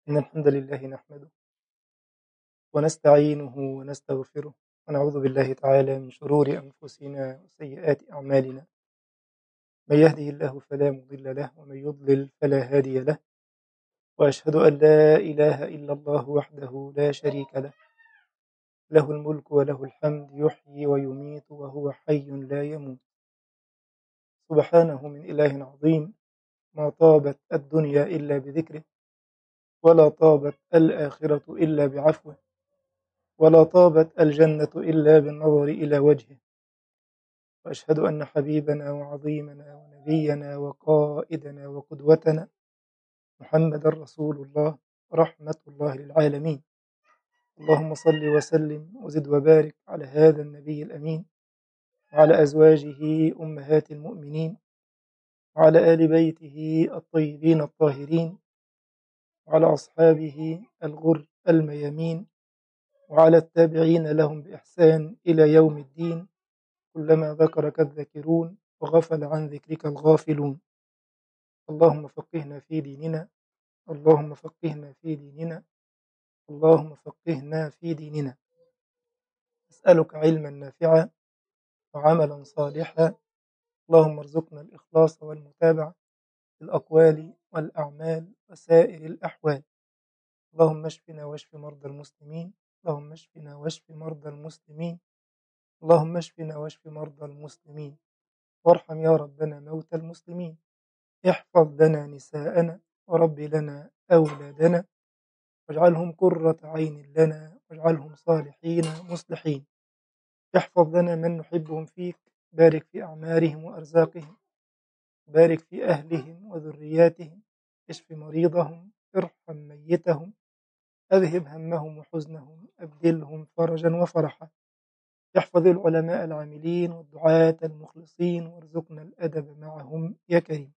إن الحمد لله نحمده ونستعينه ونستغفره ونعوذ بالله تعالى من شرور أنفسنا وسيئات أعمالنا. من يهده الله فلا مضل له ومن يضلل فلا هادي له، وأشهد أن لا إله إلا الله وحده لا شريك له، له الملك وله الحمد يحيي ويميت وهو حي لا يموت. سبحانه من إله عظيم، ما طابت الدنيا إلا بذكره، ولا طابت الآخرة إلا بعفوه، ولا طابت الجنة إلا بالنظر إلى وجهه. وأشهد أن حبيبنا وعظيمنا ونبينا وقائدنا وقدوتنا محمد رسول الله، رحمة الله للعالمين. اللهم صل وسلم وزد وبارك على هذا النبي الأمين، وعلى أزواجه أمهات المؤمنين، وعلى آل بيته الطيبين الطاهرين، وعلى أصحابه الغر الميامين، وعلى التابعين لهم بإحسان إلى يوم الدين. كلما ذكرك الذاكرون وغفل عن ذكرك الغافلون. اللهم فقهنا في ديننا، اللهم فقهنا في ديننا، اللهم فقهنا في ديننا. أسألك علما نافعا وعملا صالحا. اللهم ارزقنا الإخلاص والمتابعة في الأقوال والأعمال وسائر الأحوال. اللهم اشفنا واشف مرضى المسلمين، اللهم اشفنا واشف مرضى المسلمين، اللهم اشفنا واشف مرضى المسلمين. وارحم يا ربنا موتى المسلمين. احفظ لنا نساءنا ورب لنا أولادنا، واجعلهم قرة عين لنا، واجعلهم صالحين مصلحين. احفظ لنا من نحبهم فيك، بارك في أعمارهم وأرزاقهم، بارك في أهلهم وذرياتهم، اشف مريضهم، ارحم ميتهم، أذهب همهم وحزنهم، أبدلهم فرجا وفرحا. احفظ العلماء العاملين والدعاة المخلصين، وارزقنا الأدب معهم يا كريم.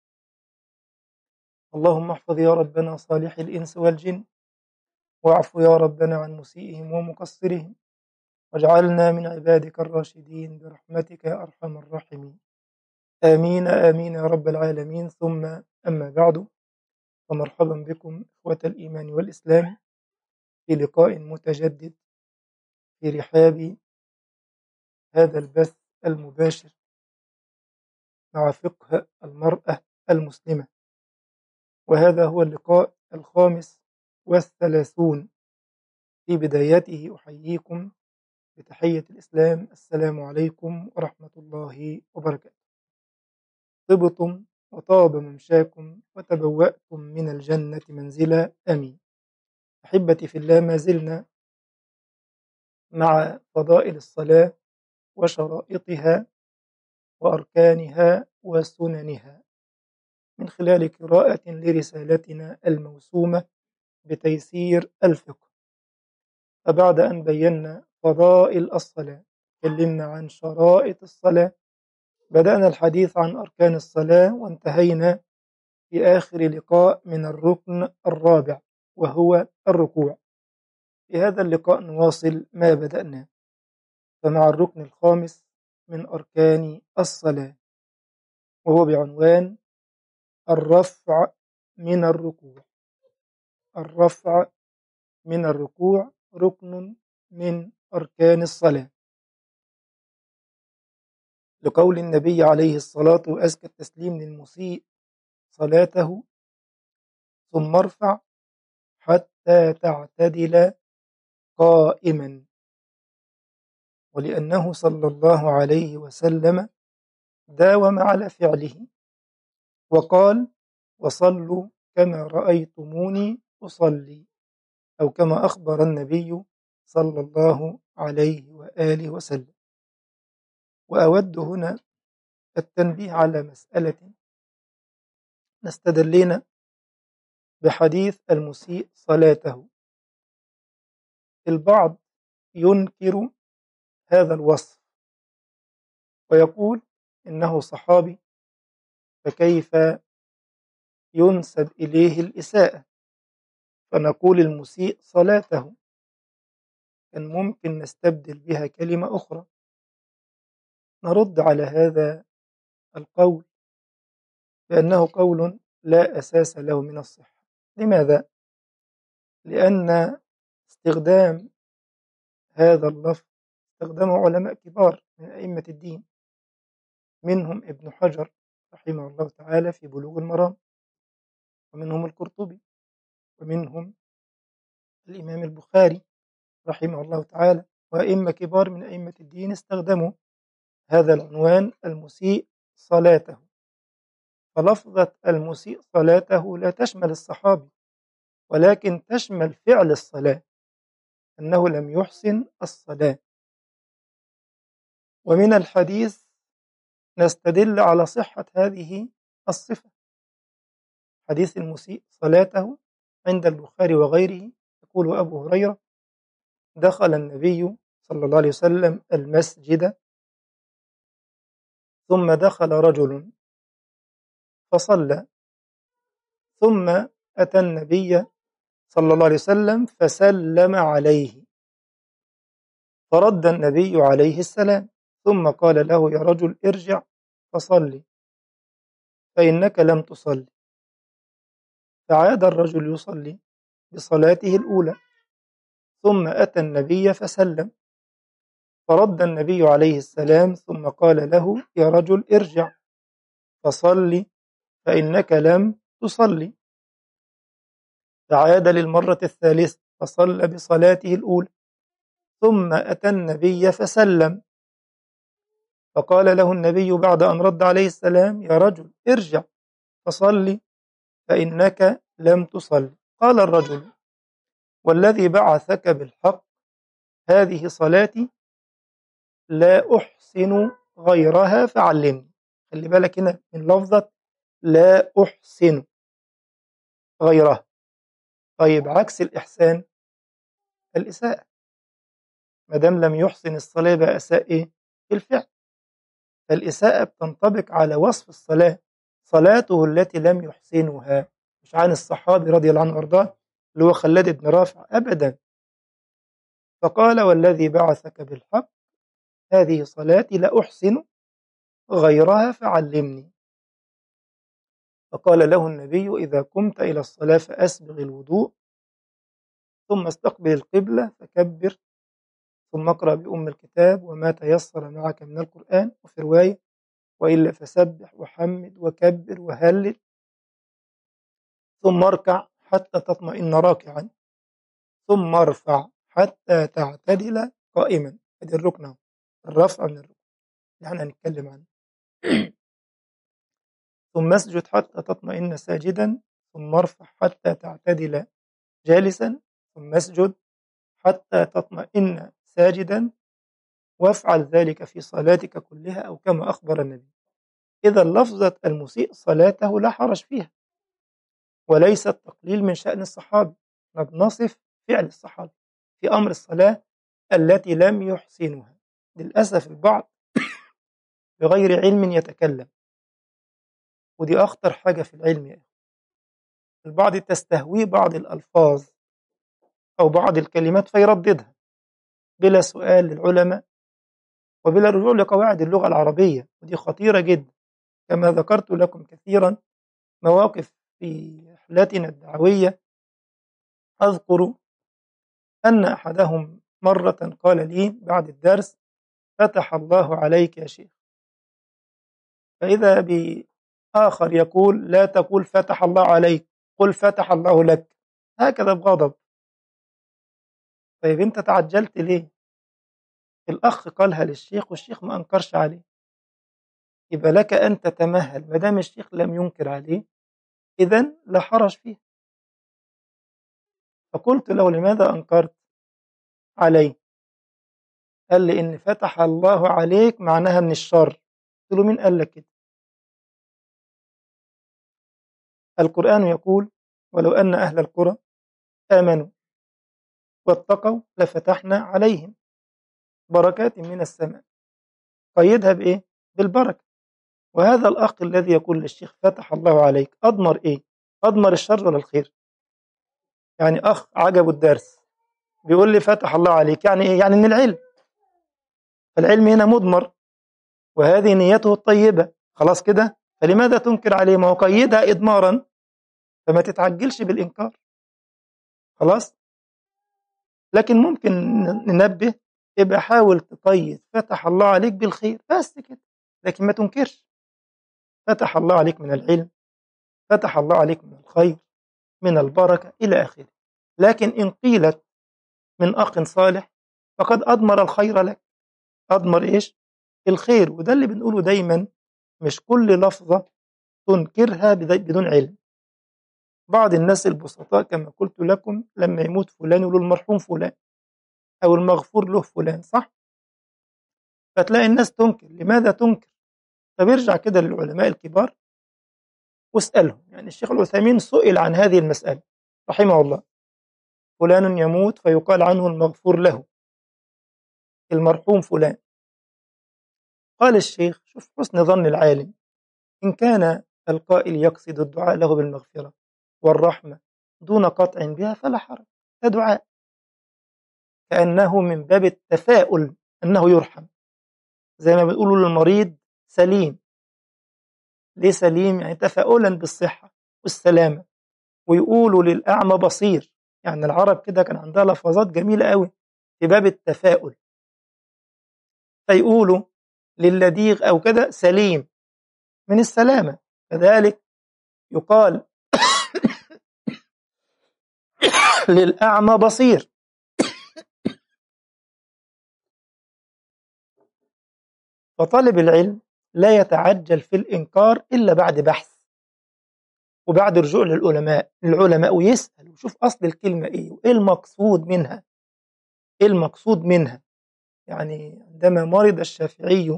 اللهم احفظ يا ربنا صالح الإنس والجن، واعف يا ربنا عن مسيئهم ومقصرهم، واجعلنا من عبادك الراشدين برحمتك يا أرحم الراحمين. آمين آمين يا رب العالمين. ثم أما بعد، فمرحبا بكم إخوة الإيمان والإسلام في لقاء متجدد في رحاب هذا البث المباشر مع فقه المرأة المسلمة. وهذا هو اللقاء الخامس والثلاثون. في بدايته أحييكم بتحية الإسلام، السلام عليكم ورحمة الله وبركاته. طبتم وطاب ممشاكم وتبوأتم من الجنة منزلا، آمين. أحبتي في الله، ما زلنا مع فضائل الصلاة وشرائطها وأركانها وسننها من خلال قراءة لرسالتنا الموسومة بتيسير الفقه. فبعد أن بينا فضائل الصلاة، تكلمنا عن شرائط الصلاة، بدأنا الحديث عن أركان الصلاة، وانتهينا في آخر لقاء من الركن الرابع وهو الركوع. في هذا اللقاء نواصل ما بدأناه، فمع الركن الخامس من أركان الصلاة، وهو بعنوان الرفع من الركوع. الرفع من الركوع ركن من أركان الصلاة، لقول النبي عليه الصلاة وأزكى التسليم للمسيء صلاته: ثم ارفع حتى تعتدل قائما. ولأنه صلى الله عليه وسلم داوم على فعله وقال: وصلوا كما رأيتموني أصلي، أو كما أخبر النبي صلى الله عليه وآله وسلم. وأود هنا التنبيه على مسألة نستدلنا بحديث المسيء صلاته. البعض ينكر هذا الوصف ويقول إنه صحابي، فكيف ينسب إليه الإساءة؟ فنقول المسيء صلاته، كان ممكن نستبدل بها كلمة أخرى. نرد على هذا القول بأنه قول لا أساس له من الصحة. لماذا؟ لأن استخدام هذا اللفظ استخدمه علماء كبار من أئمة الدين، منهم ابن حجر رحمه الله تعالى في بلوغ المرام، ومنهم القرطبي، ومنهم الإمام البخاري رحمه الله تعالى، وأئمة كبار من أئمة الدين استخدموا هذا العنوان المسيء صلاته. فلفظة المسيء صلاته لا تشمل الصحابي، ولكن تشمل فعل الصلاة، أنه لم يحسن الصلاة. ومن الحديث نستدل على صحة هذه الصفة. حديث المسيء صلاته عند البخاري وغيره، يقول أبو هريرة: دخل النبي صلى الله عليه وسلم المسجد، ثم دخل رجل فصلى، ثم أتى النبي صلى الله عليه وسلم فسلم عليه، فرد النبي عليه السلام، ثم قال له: يا رجل ارجع فصلي فإنك لم تصلي. فعاد الرجل يصلي بصلاته الأولى، ثم أتى النبي فسلم، فرد النبي عليه السلام، ثم قال له: يا رجل ارجع فصلي فإنك لم تصلي. فعاد للمرة الثالثة فصلى بصلاته الأولى، ثم أتى النبي فسلم، فقال له النبي بعد أن رد عليه السلام: يا رجل ارجع فصلي فإنك لم تصلي. قال الرجل: والذي بعثك بالحق هذه صلاتي لا أحسن غيرها فعلمني. خلي بالك هنا من لفظة لا أحسن غيرها. طيب عكس الإحسان الإساءة، ما دام لم يحسن الصلاة يبقى أساء إيه؟ الفعل. فالإساءة بتنطبق على وصف الصلاة، صلاته التي لم يحسنها، مش عن الصحابي رضي الله عنه وارضاه اللي هو خلاد بن رافع أبدا. فقال: والذي بعثك بالحق هذه صلاتي لا أحسن غيرها فعلمني. فقال له النبي: إذا قمت إلى الصلاة فأسبغ الوضوء، ثم استقبل القبلة فكبر، ثم اقرأ بأم الكتاب وما تيسر معك من القرآن، وفي رواية: وإلا فسبح وحمد وكبر وهلل، ثم اركع حتى تطمئن راكعا، ثم ارفع حتى تعتدل قائما. هذه الركنة، الرفع من الركن اللي احنا هنتكلم عنه. ثم اسجد حتى تطمئن ساجدا، ثم ارفع حتى تعتدل جالسا، ثم اسجد حتى تطمئن ساجدا، وافعل ذلك في صلاتك كلها أو كما أخبر النبي. إذا لفظة المسيء صلاته لا حرج فيها، وليس التقليل من شأن الصحابي، نصف فعل الصحابي في أمر الصلاة التي لم يحسنها. للأسف البعض بغير علم يتكلم، ودي أخطر حاجة في العلم يعني. البعض تستهوي بعض الألفاظ أو بعض الكلمات فيرددها بلا سؤال للعلماء وبلا رجوع لقواعد اللغة العربية، ودي خطيرة جدا. كما ذكرت لكم كثيرا مواقف في رحلاتنا الدعوية، أذكر أن أحدهم مرة قال لي بعد الدرس: فتح الله عليك يا شيخ. فإذا بآخر يقول: لا تقول فتح الله عليك، قل فتح الله لك، هكذا بغضب. طيب أنت تعجلت ليه؟ الأخ قالها للشيخ والشيخ ما أنكرش عليه، يبقى لك أن تتمهل، ما دام الشيخ لم ينكر عليه إذن لا حرج فيه. فقلت له: لماذا أنكرت عليه؟ قال لي: إن فتح الله عليك معناها من الشر. قلت له: مين قال لك كده؟ القرآن يقول: ولو أن أهل القرى آمنوا واتقوا لفتحنا عليهم بركات من السماء. قيدها بإيه؟ بالبركة. وهذا الأخ الذي يقول للشيخ فتح الله عليك أضمر إيه؟ أضمر الشر ولا الخير؟ يعني أخ عجبه الدرس بيقول لي فتح الله عليك، يعني إيه؟ يعني من العلم. فالعلم هنا مضمر، وهذه نيته الطيبة، خلاص كده. فلماذا تنكر عليه؟ ما هو قيدها إضمارا، فما تتعجلش بالإنكار. خلاص. لكن ممكن ننبه، يبقى حاول تقيد فتح الله عليك بالخير بس كده، لكن ما تنكرش. فتح الله عليك من العلم، فتح الله عليك من الخير، من البركة إلى آخره. لكن إن قيلت من أخ صالح فقد أضمر الخير لك. أضمر إيش؟ الخير. وده اللي بنقوله دايما، مش كل لفظة تنكرها بدون علم. بعض الناس البسطاء كما قلت لكم لما يموت فلان يقولوا المرحوم فلان أو المغفور له فلان، صح؟ فتلاقي الناس تنكر. لماذا تنكر؟ فبيرجع كده للعلماء الكبار واسألهم. يعني الشيخ العثيمين سئل عن هذه المسألة رحمه الله، فلان يموت فيقال عنه المغفور له، المرحوم فلان. قال الشيخ: شوف حسن ظن العالم، إن كان القائل يقصد الدعاء له بالمغفرة والرحمة دون قطع بها فلا حرج، ده دعاء، كأنه من باب التفاؤل أنه يرحم. زي ما بنقولوا للمريض سليم. ليه سليم؟ يعني تفاؤلا بالصحة والسلامة. ويقولوا للأعمى بصير. يعني العرب كده كان عندها لفظات جميلة قوي في باب التفاؤل. فيقولوا للذيغ أو كده سليم من السلامة. كذلك يقال للأعمى بصير. فطالب العلم لا يتعجل في الإنكار إلا بعد بحث وبعد رجوع للعلماء ويسأل ويشوف أصل الكلمة إيه وإيه المقصود منها. إيه المقصود منها؟ يعني عندما مرض الشافعي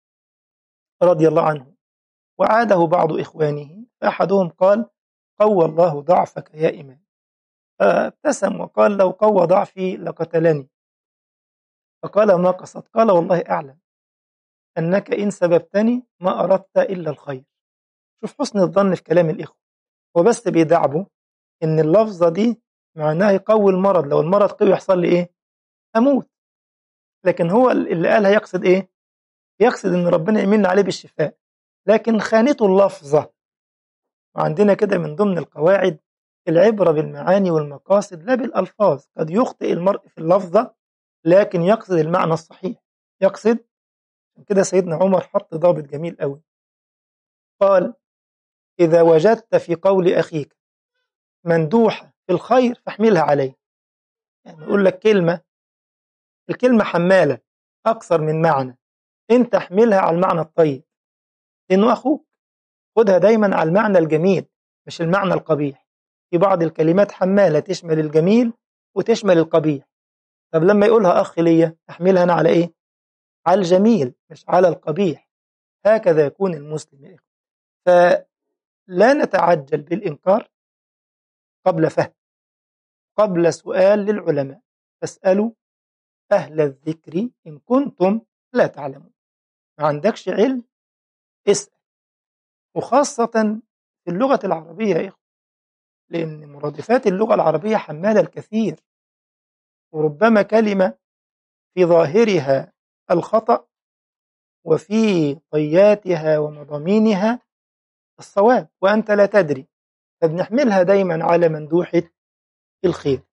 رضي الله عنه وعاده بعض إخوانه، فأحدهم قال: قوى الله ضعفك يا إمام. فابتسم وقال: لو قوى ضعفي لقتلني. فقال: ما قصد؟ قال: والله أعلم أنك إن سببتني ما أردت إلا الخير. شوف حسن الظن في كلام الإخوة. هو بس بيدعبوا إن اللفظة دي معناها يقوي المرض، لو المرض قوي يحصل لي إيه؟ أموت. لكن هو اللي قالها يقصد إيه؟ يقصد إن ربنا يمن عليه بالشفاء، لكن خانته اللفظة. وعندنا كده من ضمن القواعد العبرة بالمعاني والمقاصد لا بالألفاظ. قد يخطئ المرء في اللفظة لكن يقصد المعنى الصحيح، يقصد. كده سيدنا عمر حط ضابط جميل قوي، قال: إذا وجدت في قول أخيك مندوحة في الخير فاحملها عليه. يعني يقول لك كلمة، الكلمة حمالة أكثر من معنى، أنت احملها على المعنى الطيب لأنه أخوك. خدها دايما على المعنى الجميل مش المعنى القبيح. في بعض الكلمات حمالة تشمل الجميل وتشمل القبيح. طب لما يقولها أخ ليا أحملها أنا على إيه؟ على الجميل مش على القبيح. هكذا يكون المسلم يا إخوة. فلا نتعجل بالإنكار قبل فهم، قبل سؤال للعلماء. فاسألوا أهل الذكر إن كنتم لا تعلمون. ما عندكش علم اسأل. وخاصة في اللغة العربية يا إخوة، لأن مرادفات اللغة العربية حمالة الكثير، وربما كلمة في ظاهرها الخطأ وفي طياتها ومضامينها الصواب وأنت لا تدري، فبنحملها دايما على مندوحة الخير.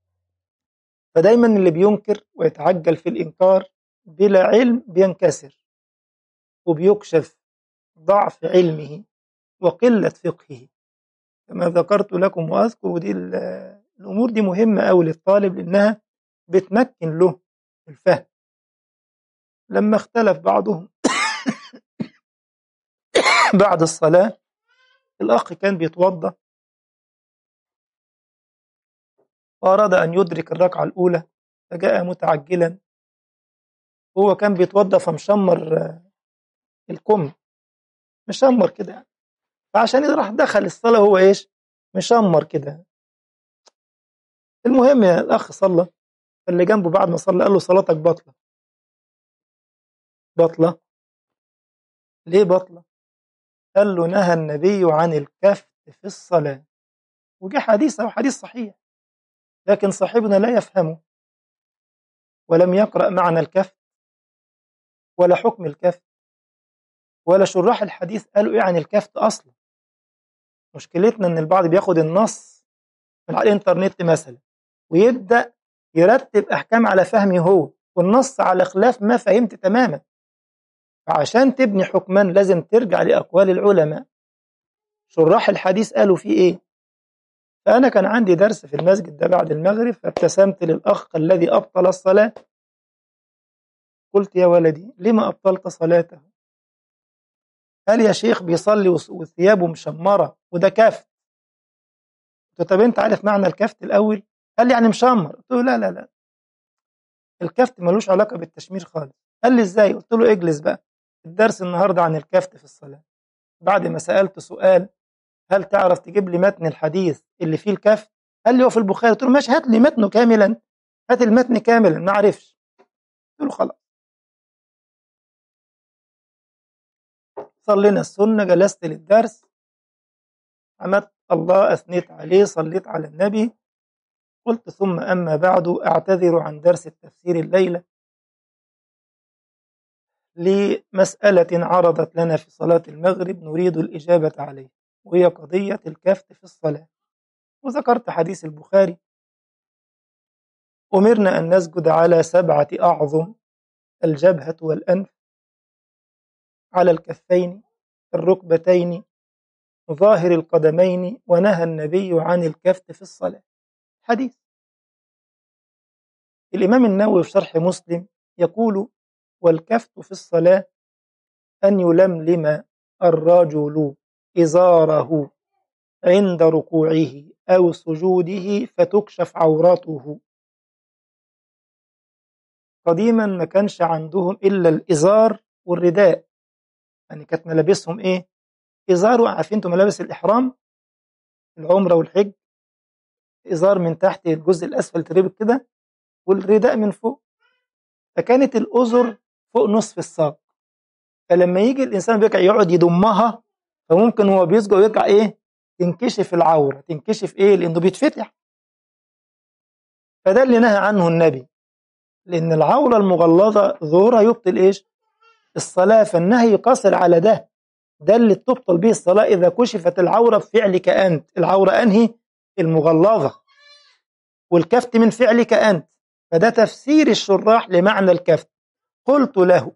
فدايما اللي بينكر ويتعجل في الإنكار بلا علم بينكسر وبيكشف ضعف علمه وقلة فقهه، كما ذكرت لكم وأذكر. ودي الأمور دي مهمة أوي للطالب لأنها بتمكن له الفهم. لما اختلف بعضهم بعد الصلاة، الأخ كان بيتوضأ وأراد أن يدرك الركعة الأولى فجاء متعجلا. هو كان بيتوضأ فمشمر الكم، مشمر كده يعني. فعشان راح دخل الصلاة هو إيش؟ مشمر كده. المهم يا الأخ صلى، فاللي جنبه بعد ما صلى قال له: صلاتك باطلة. باطلة؟ ليه باطلة؟ قال له: نهى النبي عن الكف في الصلاة. وجه حديث أو حديث صحيح، لكن صاحبنا لا يفهمه ولم يقرأ معنى الكف ولا حكم الكف ولا شراح الحديث قالوا إيه عن الكف أصلا. مشكلتنا إن البعض بياخد النص من على الإنترنت مثلا ويبدأ يرتب أحكام على فهمه هو، والنص على خلاف ما فهمت تماما. فعشان تبني حكما لازم ترجع لأقوال العلماء، شراح الحديث قالوا فيه إيه. فأنا كان عندي درس في المسجد ده بعد المغرب، فابتسمت للأخ الذي أبطل الصلاة، قلت يا ولدي لما أبطلت صلاته؟ قال يا شيخ بيصلي وثيابه مشمرة وده كفت. قلت طب أنت عارف معنى الكفت الأول؟ قال لي يعني مشمر. قلت له لا لا لا، الكفت ملوش علاقة بالتشمير خالص. قال لي إزاي؟ قلت له اجلس بقى، الدرس النهاردة عن الكفت في الصلاة. بعد ما سألت سؤال، هل تعرف تجيب لي متن الحديث اللي فيه الكفت؟ قال لي هو في البخاري. قلت له ماشي، هات لي متنه كاملا، هات المتن كاملا. ما عرفش. قلت له خلاص. صلينا السنة، جلست للدرس، حمدت الله، أثنيت عليه، صليت على النبي، قلت ثم أما بعد أعتذر عن درس التفسير الليلة لمسألة عرضت لنا في صلاة المغرب نريد الإجابة عليه، وهي قضية الكفت في الصلاة. وذكرت حديث البخاري: أمرنا أن نسجد على 7 أعظم: الجبهة والأنف، على الكفين، الركبتين، ظاهر القدمين، ونهى النبي عن الكفت في الصلاة. حديث. الإمام النووي في شرح مسلم يقول: والكفت في الصلاة أن يلملم الرجل إزاره عند ركوعه أو سجوده فتكشف عورته. قديما ما كانش عندهم إلا الإزار والرداء، يعني كانت ملابسهم إيه؟ إزار. عارفين انتم ملابس الإحرام، العمرة والحج، إزار من تحت الجزء الأسفل تربط كده، والرداء من فوق. فكانت الأزر فوق نصف الساق، فلما يجي الإنسان بيرجع يقعد يضمها، فممكن هو بيسجد ويرجع إيه؟ تنكشف العورة. تنكشف إيه؟ لأنه بيتفتح. فده اللي نهى عنه النبي، لأن العورة المغلظة ظهورها يبطل إيش؟ الصلاة. فالنهي يقصر على ده. ده اللي تبطل به الصلاة إذا كشفت العورة بفعلك أنت. العورة أنهي؟ المغلظة، والكفت من فعلك أنت. فده تفسير الشراح لمعنى الكفت. قلت له: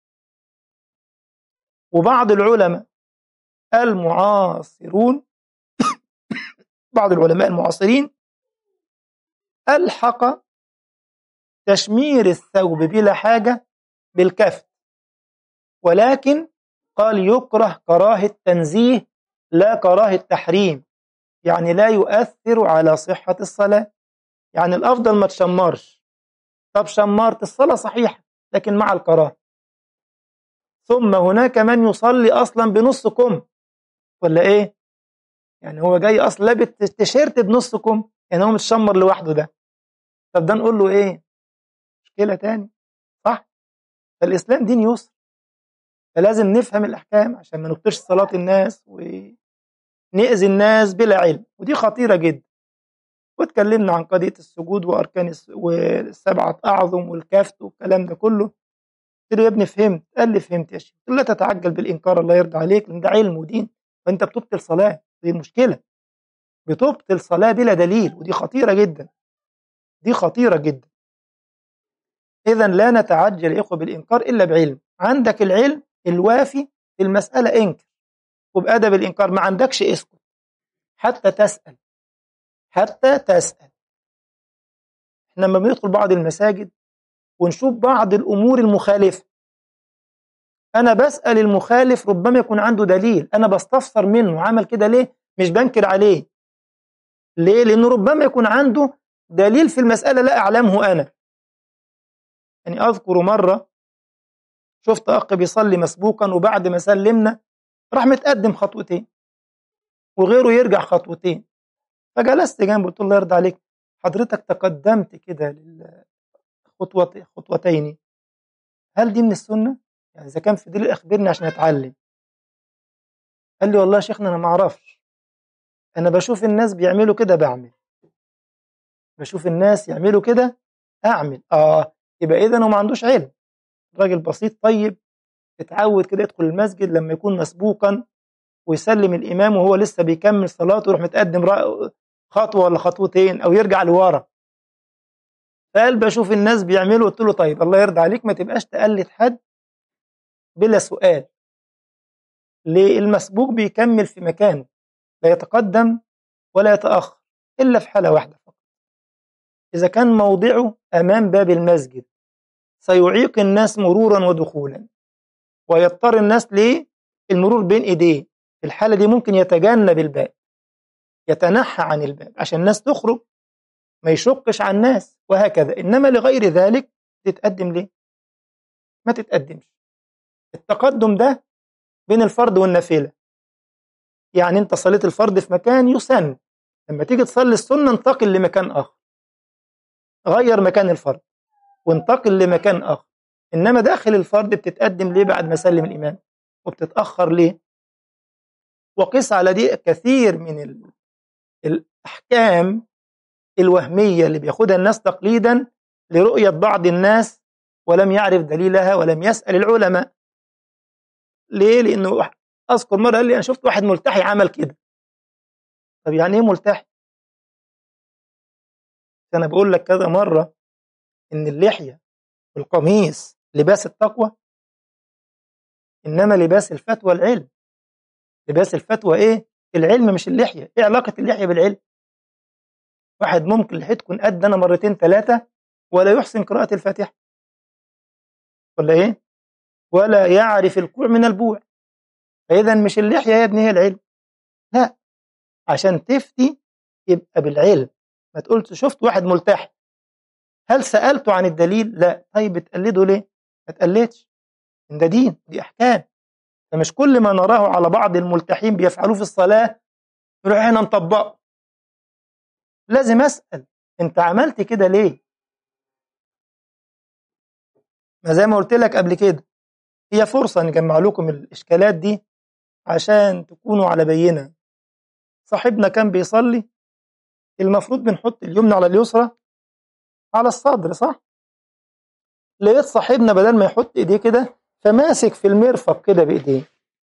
وبعض العلماء المعاصرون، بعض العلماء المعاصرين ألحق تشمير الثوب بلا حاجة بالكفت، ولكن قال يكره كراهة تنزيه لا كراهة تحريم، يعني لا يؤثر على صحة الصلاة. يعني الأفضل ما تشمرش. طب شمرت، الصلاة صحيحة لكن مع الكراهة. ثم هناك من يصلي أصلا بنص كم، ولا إيه؟ يعني هو جاي أصلا لابس تيشيرت بنص كم، يعني هو متشمر لوحده ده. طب ده نقول له إيه؟ مشكلة تاني، صح؟ فالإسلام دين يسر، فلازم نفهم الأحكام عشان ما نبطلش صلاة الناس ونأذي الناس بلا علم، ودي خطيرة جدا. واتكلمنا عن قضية السجود وأركان والسبعة أعظم والكفت والكلام ده كله. قلت له يا ابني فهمت؟ قال لي فهمت يا شيخ. قلت له لا تتعجل بالإنكار، الله يرضى عليك، لأن ده علم ودين، وأنت بتبطل صلاة. دي المشكلة، بتبطل صلاة بلا دليل، ودي خطيرة جدا. دي خطيرة جدا. إذا لا نتعجل يا إخوة بالإنكار إلا بعلم. عندك العلم الوافي في المسألة انكر، وبأدب الإنكار. ما عندكش اسكت حتى تسأل، حتى تسأل. احنا لما بندخل بعض المساجد ونشوف بعض الأمور المخالفة، أنا بسأل المخالف، ربما يكون عنده دليل، أنا بستفسر منه عمل كده ليه، مش بنكر عليه. ليه؟ لأنه ربما يكون عنده دليل في المسألة لا أعلمه أنا. يعني أذكر مرة شفت أخ بيصلي مسبوقا، وبعد ما سلمنا راح متقدم خطوتين وغيره يرجع خطوتين. فجلست جنبه قلت له الله يرضى عليك، حضرتك تقدمت كده خطوتين، هل دي من السنة؟ يعني إذا كان في دليل أخبرني عشان أتعلم. قال لي والله يا شيخنا أنا ما أعرفش، أنا بشوف الناس بيعملوا كده بعمل، بشوف الناس يعملوا كده أعمل. يبقى إذا هو ما عندوش علم. راجل بسيط طيب، اتعود كده يدخل المسجد لما يكون مسبوقا ويسلم الإمام وهو لسه بيكمل صلاته، يروح متقدم خطوة ولا خطوتين أو يرجع لورا. فقال بشوف الناس بيعملوا، قلت له طيب الله يرضى عليك ما تبقاش تقلد حد بلا سؤال. ليه؟ المسبوق بيكمل في مكانه، لا يتقدم ولا يتأخر إلا في حالة واحدة فقط، إذا كان موضعه أمام باب المسجد سيعيق الناس مرورا ودخولا، ويضطر الناس للمرور بين إيديه، في الحالة دي ممكن يتجنب الباب، يتنحى عن الباب عشان الناس تخرج ما يشقش على الناس، وهكذا. إنما لغير ذلك تتقدم ليه؟ ما تتقدمش. التقدم ده بين الفرض والنافلة، يعني أنت صليت الفرض في مكان يسن، لما تيجي تصلي السنة انتقل لمكان آخر، غير مكان الفرض وانتقل لمكان آخر. إنما داخل الفرض بتتقدم ليه بعد ما سلم الإمام، وبتتأخر ليه؟ وقس على دي كثير من الأحكام الوهمية اللي بياخدها الناس تقليدا لرؤية بعض الناس ولم يعرف دليلها ولم يسأل العلماء. ليه؟ لأنه أذكر مرة قال لي أنا شفت واحد ملتحي عمل كده. طب يعني إيه ملتحي؟ أنا بقول لك كذا مرة إن اللحية والقميص لباس التقوى، إنما لباس الفتوى العلم. لباس الفتوى إيه؟ العلم مش اللحية. إيه علاقة اللحية بالعلم؟ واحد ممكن لحيته تكون قد أنا مرتين ثلاثة ولا يحسن قراءة الفاتحة، ولا إيه؟ ولا يعرف الكوع من البوع. فإذا مش اللحية يا ابني هي العلم، لا. عشان تفتي يبقى بالعلم، ما تقولش شفت واحد ملتحي هل سألته عن الدليل؟ لا. طيب بتقلده ليه؟ ما تقلدش، إن ده دين، دي أحكام. فمش كل ما نراه على بعض الملتحين بيفعلوه في الصلاة نروح هنا نطبقه. لازم أسأل أنت عملت كده ليه؟ ما زي ما قلت لك قبل كده، هي فرصة نجمع لكم الإشكالات دي عشان تكونوا على بينة. صاحبنا كان بيصلي، المفروض بنحط اليمنى على اليسرى على الصدر، صح؟ لقيت صاحبنا بدل ما يحط ايديه كده فماسك في المرفق كده بايديه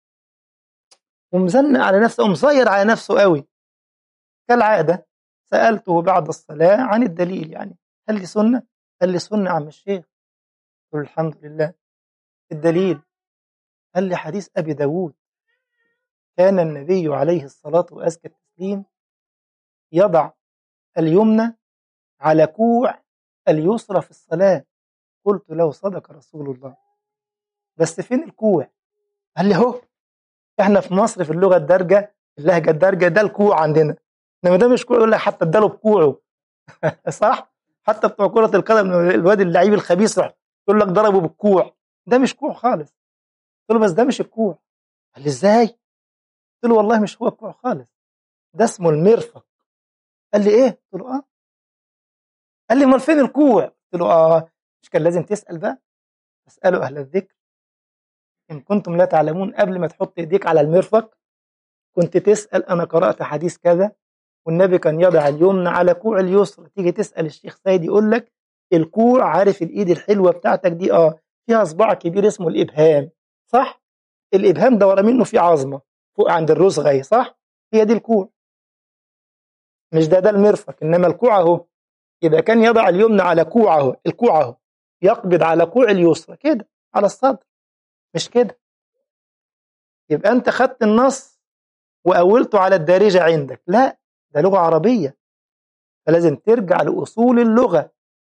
ومزنق على نفسه ومصير على نفسه قوي كالعادة. سألته بعد الصلاة عن الدليل، يعني هل لي سنة؟ قال لي سنة عم الشيخ. قلت له الحمد لله. الدليل؟ قال لي حديث أبي داود كان النبي عليه الصلاة وأزكى التسليم يضع اليمنى على كوع اليسرى في الصلاة. قلت له صدق رسول الله، بس فين الكوع؟ قال لي هو احنا في مصر في اللغة الدارجة، اللهجة الدارجة، ده الكوع عندنا، انما ده مش كوع، يقول لك حتى اداله بكوعه. صح؟ حتى بتوع كرة القدم الواد اللعيب الخبيث راح يقول لك ضربه بالكوع، ده مش كوع خالص. قلت له بس ده مش الكوع. قال لي ازاي؟ قلت له والله مش هو الكوع خالص، ده اسمه المرفق. قال لي ايه؟ قلت له اه. قال لي امال فين الكوع؟ قلت له اه. مش كان لازم تسأل بقى؟ اسألوا أهل الذكر إن كنتم لا تعلمون. قبل ما تحط ايديك على المرفق كنت تسأل أنا قرأت حديث كذا والنبي كان يضع اليمنى على كوع اليسرى. تيجي تسأل الشيخ سيد يقول لك الكوع، عارف الإيد الحلوة بتاعتك دي فيها صباع كبير اسمه الإبهام، صح؟ الإبهام ده ورا منه في عظمة فوق عند الرسغة، صح؟ هي دي الكوع، مش ده المرفق، إنما الكوع أهو. يبقى كان يضع اليمنى على كوعه، الكوع أهو، يقبض على كوع اليسرى كده على الصدر، مش كده. يبقى أنت خدت النص وأولته على الدارجة عندك، لا، ده لغة عربية، فلازم ترجع لأصول اللغة.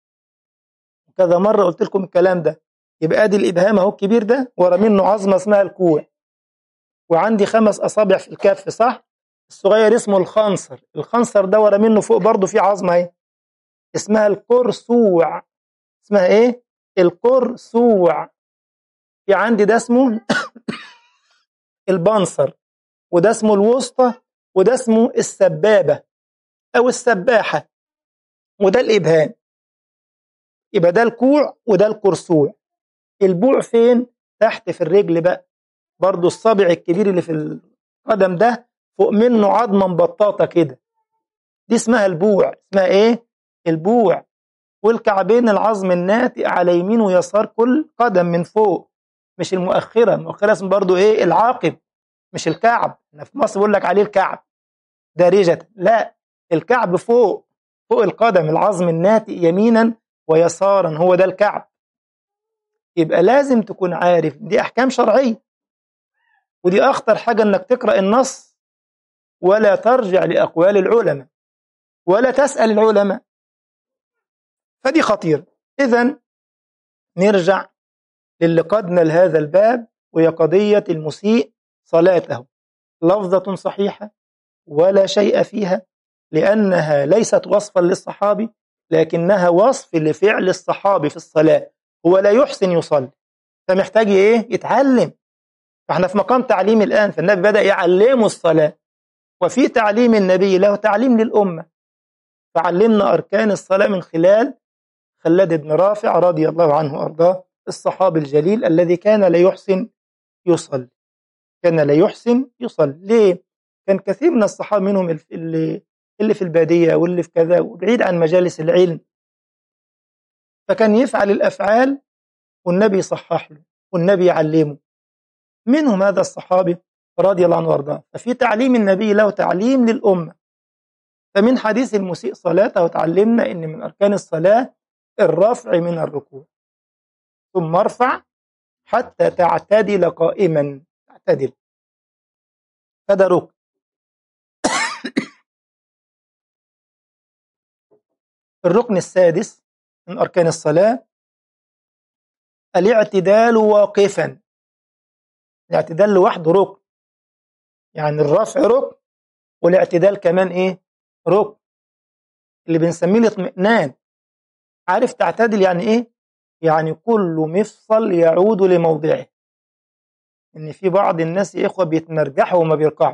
كذا مرة قلت لكم الكلام ده. يبقى ادي الإبهام اهو الكبير ده ورا منه عظمة اسمها الكوع، وعندي 5 أصابع في الكف، صح؟ الصغير اسمه الخنصر، الخنصر ده ورا منه فوق برضه في عظمة اهي اسمها القرصوع. اسمها ايه؟ القرصوع. في عندي ده اسمه البنصر، وده اسمه الوسطى، وده اسمه السبابة أو السباحة، وده الإبهام. يبقى ده الكوع وده القرصوع. البوع فين؟ تحت في الرجل بقى، برضو الصابع الكبير اللي في القدم ده فوق منه عظمة مبططة كده، دي اسمها البوع. اسمها ايه؟ البوع. والكعبين العظم الناتئ على يمين ويسار كل قدم من فوق، مش المؤخرة. المؤخرة اسمه برضو ايه؟ العاقب، مش الكعب. انا في مصر بقول لك عليه الكعب دارجة، لا، الكعب فوق، فوق القدم العظم الناتئ يمينا ويسارا هو ده الكعب. يبقى لازم تكون عارف دي أحكام شرعية، ودي أخطر حاجة إنك تقرأ النص ولا ترجع لأقوال العلماء ولا تسأل العلماء، فدي خطيرة. إذن نرجع للي قادنا لهذا الباب، وهي قضية المسيء صلاته، لفظة صحيحة ولا شيء فيها، لأنها ليست وصفا للصحابي، لكنها وصف لفعل الصحابي في الصلاة. هو لا يحسن يصلي، فمحتاج إيه؟ يتعلم. فإحنا في مقام تعليم الآن، فالنبي بدأ يعلمه الصلاة، وفي تعليم النبي له تعليم للأمة، فعلمنا أركان الصلاة من خلال خلاد بن رافع رضي الله عنه وأرضاه، الصحابي الجليل الذي كان لا يحسن يصلي. كان لا يحسن يصلي. ليه؟ كان كثير من الصحابة منهم اللي في البادية واللي في كذا وبعيد عن مجالس العلم، فكان يفعل الأفعال والنبي يصحح له والنبي يعلمه. منهم هذا الصحابي رضي الله عنه وارضاه. ففي تعليم النبي له تعليم للأمة. فمن حديث المسيء صلاته تعلمنا إن من أركان الصلاة الرفع من الركوع، ثم ارفع حتى تعتدل قائما. تعتدل، فده ركن. الركن السادس من أركان الصلاة الاعتدال واقفا. الاعتدال لوحده ركن، يعني الرفع ركن والاعتدال كمان إيه؟ ركن، اللي بنسميه الاطمئنان. عارف تعتدل يعني إيه؟ يعني كل مفصل يعود لموضعه. إن في بعض الناس يا إخوة بيتمرجحوا وما بيركعوا،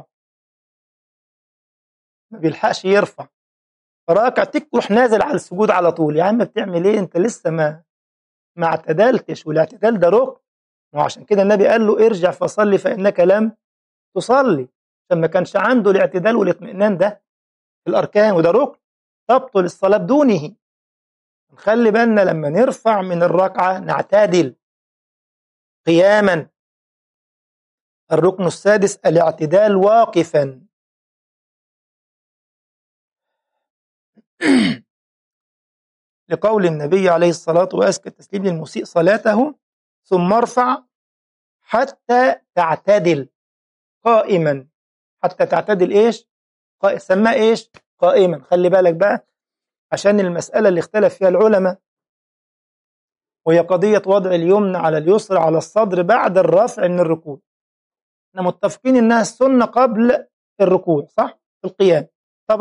ما بيلحقش يرفع، راكع تروح نازل على السجود على طول. يا عم بتعمل إيه؟ أنت لسه ما اعتدلتش، والاعتدال ده ركن. وعشان كده النبي قال له ارجع فصلي فإنك لم تصلي، عشان ما كانش عنده الاعتدال والاطمئنان ده في الأركان، وده ركن تبطل الصلاة بدونه. نخلي بالنا لما نرفع من الركعة نعتدل قياما. الركن السادس الاعتدال واقفا. لقول النبي عليه الصلاة وأزكى التسليم للمسيء صلاته ثم ارفع حتى تعتدل قائما. حتى تعتدل إيش؟ سماه إيش؟ قائما. خلي بالك بقى، عشان المسألة اللي اختلف فيها العلماء، وهي قضية وضع اليمنى على اليسرى على الصدر بعد الرفع من الركوع. احنا متفقين إنها السنة قبل الركوع، صح؟ في القيام. طب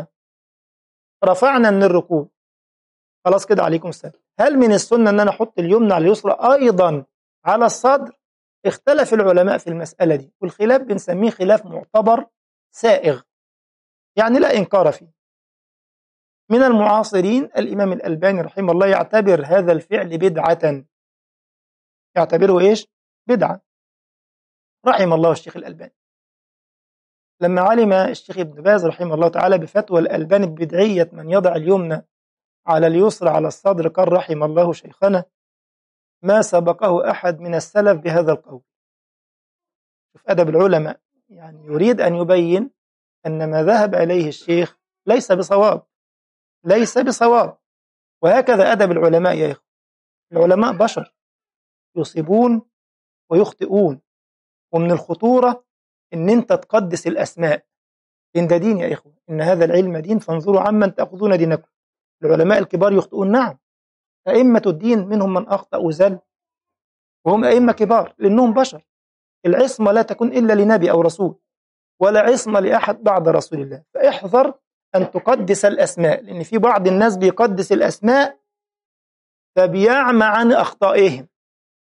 رفعنا من الركوع، خلاص كده عليكم السلام. هل من السنة أن أنا أحط اليمنى على اليسرى أيضا على الصدر؟ اختلف العلماء في المسألة دي، والخلاف بنسميه خلاف معتبر سائغ، يعني لا إنكار فيه. من المعاصرين الإمام الألباني رحمه الله يعتبر هذا الفعل بدعة، يعتبره إيش؟ بدعة، رحم الله الشيخ الألباني. لما علم الشيخ ابن باز رحمه الله تعالى بفتوى الألباني ببدعية من يضع اليمنى على اليسرى على الصدر، قال رحم الله شيخنا ما سبقه أحد من السلف بهذا القول. شوف أدب العلماء، يعني يريد أن يبين أن ما ذهب إليه الشيخ ليس بصواب، ليس بصواب. وهكذا أدب العلماء يا إخوة. العلماء بشر يصيبون ويخطئون، ومن الخطورة إن أنت تقدس الأسماء. إن ده دين يا إخوة، إن هذا العلم دين، فانظروا عمن تأخذون دينكم. العلماء الكبار يخطئون، نعم. أئمة الدين منهم من أخطأ وزل، وهم أئمة كبار لأنهم بشر. العصمة لا تكون إلا لنبي أو رسول، ولا عصمة لأحد بعد رسول الله. فاحذر أن تقدس الأسماء، لأن في بعض الناس بيقدس الأسماء فبيعمى عن أخطائهم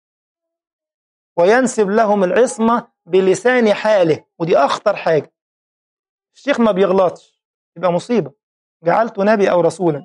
وينسب لهم العصمة بلسان حاله، ودي أخطر حاجة. الشيخ ما بيغلطش، يبقى مصيبة، جعلته نبي أو رسولا.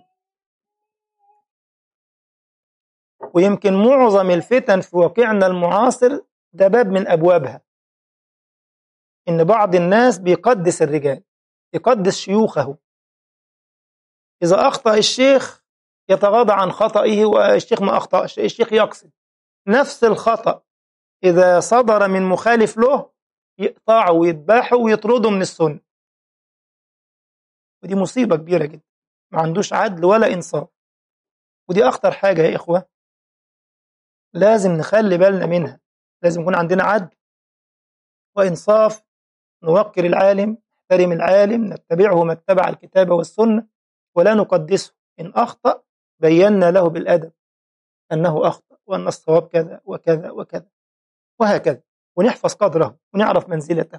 ويمكن معظم الفتن في واقعنا المعاصر ده باب من أبوابها، إن بعض الناس بيقدس الرجال، يقدس شيوخه. إذا أخطأ الشيخ يتغاضى عن خطئه، والشيخ ما أخطأش، الشيخ يقصد نفس الخطأ إذا صدر من مخالف له يقطعه ويذبحه ويطرده من السنة. ودي مصيبة كبيرة جدا، ما عندوش عدل ولا إنصاف. ودي أخطر حاجة يا إخوة، لازم نخلي بالنا منها. لازم يكون عندنا عدل وإنصاف، نوقر العالم، نحترم العالم، نتبعه ما اتبع الكتاب والسنة، ولا نقدسه. إن أخطأ بينا له بالأدب أنه أخطأ، وأن الصواب كذا وكذا وكذا وهكذا، ونحفظ قدره ونعرف منزلته.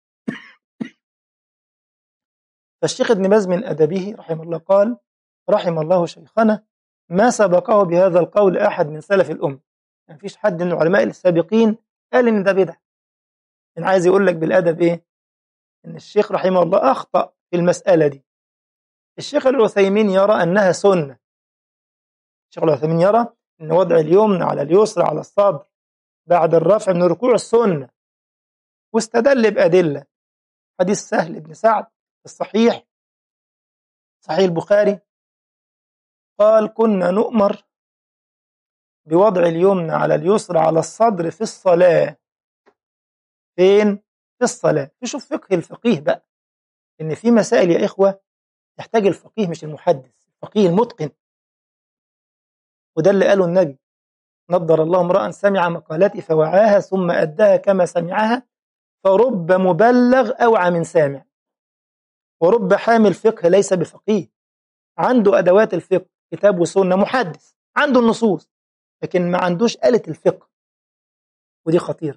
فالشيخ ابن باز من أدبه رحمه الله قال: رحم الله شيخنا ما سبقه بهذا القول أحد من سلف الأمة. يعني مفيش حد من العلماء السابقين قال إن ده بدعة. أنا عايز يقول لك بالأدب إيه؟ إن الشيخ رحمه الله أخطأ في المسألة دي. الشيخ العثيمين يرى أنها سنة. الشيخ العثيمين يرى أن وضع اليمنى على اليسرى على الصدر بعد الرفع من الركوع السنة، واستدل بأدلة. حديث سهل بن سعد الصحيح، صحيح البخاري، قال: كنا نؤمر بوضع اليمنى على اليسرى على الصدر في الصلاة. فين؟ في الصلاة. شوف فقه الفقيه بقى، إن في مسائل يا إخوة تحتاج الفقيه مش المحدث، الفقيه المتقن. وده اللي قاله النبي: نضر الله امرأ سمع مقالتي فوعاها ثم أداها كما سمعها، فرب مبلغ أوعى من سامع، ورب حامل فقه ليس بفقيه. عنده أدوات الفقه، كتاب وسنة، محدث، عنده النصوص، لكن ما عندوش آلة الفقه، ودي خطيرة.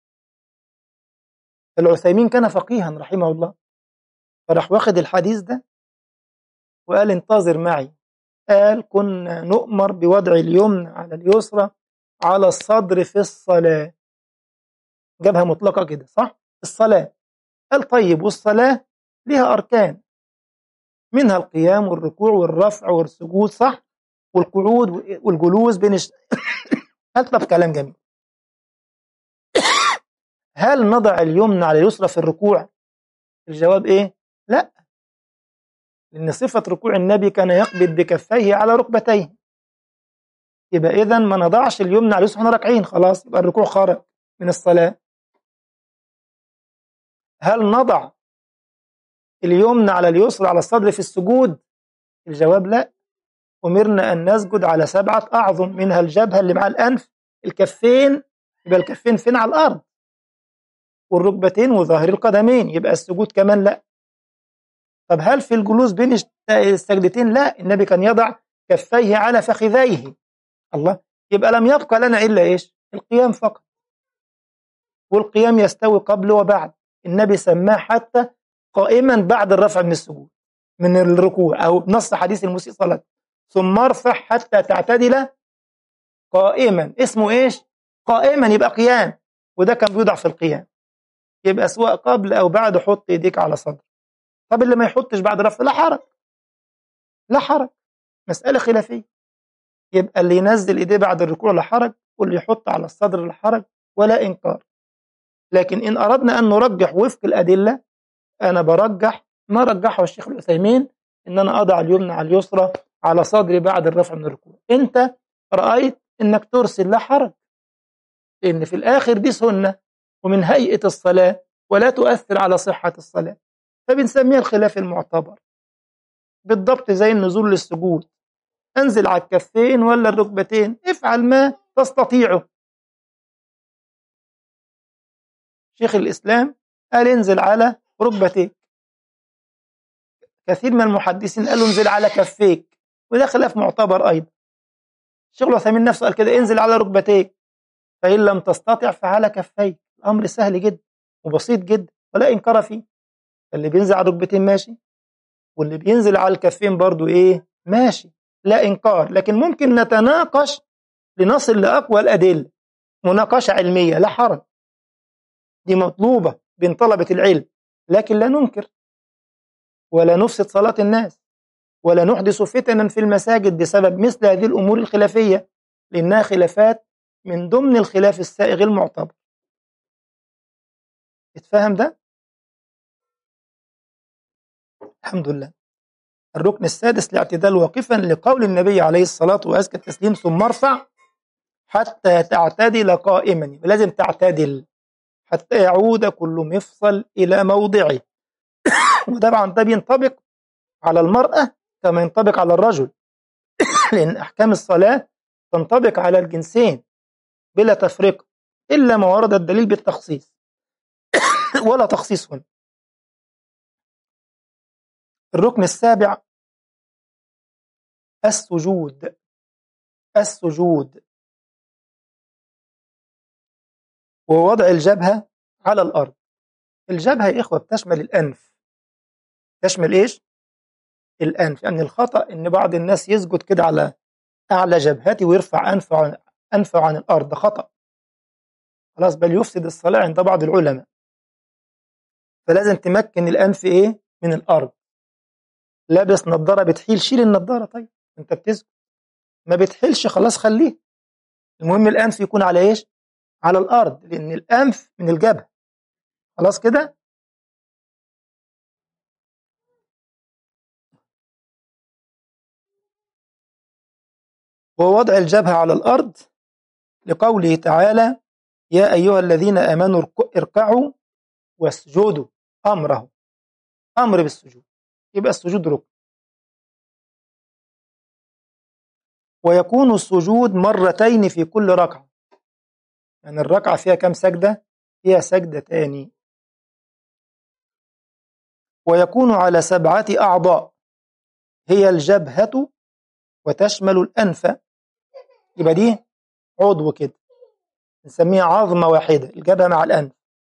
العثيمين كان فقيها رحمه الله، فراح واخد الحديث ده وقال: انتظر معي. قال: كنا نؤمر بوضع اليمنى على اليسرى على الصدر في الصلاة. جابها مطلقة كده، صح؟ الصلاة. قال: طيب، والصلاة لها أركان، منها القيام والركوع والرفع والسجود، صح؟ والقعود والجلوس بين قال: طب كلام جميل. هل نضع اليمنى على اليسرى في الركوع؟ الجواب إيه؟ لا، لأن صفة ركوع النبي كان يقبض بكفيه على ركبتيه. يبقى إذن ما نضعش اليمنى على اليسرى، احنا راكعين خلاص، يبقى الركوع خارج من الصلاة. هل نضع اليمنى على اليسرى على الصدر في السجود؟ الجواب لا. أمرنا أن نسجد على 7 أعظم، منها الجبهة اللي مع الأنف، الكفين، يبقى الكفين فين؟ على الأرض، والركبتين وظاهر القدمين، يبقى السجود كمان لا. طب هل في الجلوس بين السجدتين؟ لا، النبي كان يضع كفيه على فخذيه. الله، يبقى لم يبقى لنا إلا إيش؟ القيام فقط، والقيام يستوي قبل وبعد. النبي سماه حتى قائما بعد الرفع من السجود من الركوع، أو بنص حديث المسيء صلاة: ثم ارفع حتى تعتدل قائما. اسمه إيش؟ قائما، يبقى قيام، وده كان بيوضع في القيام. يبقى سواء قبل أو بعد حط إيديك على صدر. طب اللي ما يحطش بعد رفع، لا حرج، لا حرج، مسألة خلافية. يبقى اللي ينزل إيديه بعد الركوع لا حرج، واللي يحط على الصدر لا حرج ولا إنكار. لكن إن أردنا أن نرجح وفق الأدلة، أنا برجح ما رجحه الشيخ العثيمين، إن أنا أضع اليمنى على اليسرى على صدري بعد الرفع من الركوع. أنت رأيت إنك ترسل، لا حرج، لأن في الآخر دي سنة ومن هيئة الصلاة ولا تؤثر على صحة الصلاة، فبنسميها الخلاف المعتبر. بالضبط زي النزول للسجود، أنزل على الكفين ولا الركبتين، افعل ما تستطيعه. شيخ الإسلام قال: انزل على ركبتيك. كثير من المحدثين قالوا: انزل على كفيك، وده خلاف معتبر أيضا. الشيخ العثيمين نفسه قال كده: انزل على ركبتيك، فإن لم تستطع فعلى كفيك. الأمر سهل جدا وبسيط جدا ولا إنكار فيه. اللي بينزل على الركبتين ماشي، واللي بينزل على الكفين برضو إيه؟ ماشي، لا إنكار. لكن ممكن نتناقش لنصل لأقوى الأدلة، مناقشة علمية، لا حرج، دي مطلوبة بين طلبة العلم. لكن لا ننكر ولا نفسد صلاة الناس ولا نحدث فتنا في المساجد بسبب مثل هذه الأمور الخلافية، لأنها خلافات من ضمن الخلاف السائغ المعتبر. اتفهم ده؟ الحمد لله. الركن السادس: الاعتدال واقفا، لقول النبي عليه الصلاة وأزكى التسليم: ثم ارفع حتى تعتدل قائما. لازم تعتدل حتى يعود كل مفصل إلى موضعه. وطبعا ده بينطبق على المرأة كما ينطبق على الرجل. لأن أحكام الصلاة تنطبق على الجنسين بلا تفرقة إلا ما ورد الدليل بالتخصيص ولا تخصيص هنا. الركن السابع السجود. السجود ووضع الجبهة على الأرض. الجبهة يا إخوة بتشمل الأنف. تشمل إيش؟ الأنف. يعني الخطأ إن بعض الناس يسجد كده على أعلى جبهته ويرفع أنفه عن الأرض، ده خطأ خلاص، بل يفسد الصلاة عند بعض العلماء. فلازم تمكن الأنف إيه؟ من الأرض. لابس نظارة بتحيل، شيل النظارة. طيب أنت بتسجد، ما بتحيلش خلاص خليه. المهم الأنف يكون على إيش؟ على الأرض، لأن الأنف من الجبهة. خلاص كده. ووضع الجبهة على الأرض لقوله تعالى يا أيها الذين آمنوا اركعوا واسجدوا. أمره أمر بالسجود، يبقى السجود ركن. ويكون السجود مرتين في كل ركعة. يعني الركعة فيها كم سجدة؟ فيها سجدتان. ويكون على 7 أعضاء هي الجبهة وتشمل الأنف. يبقى دي عضو كده نسميها عظمة واحدة، الجبهة مع الأنف.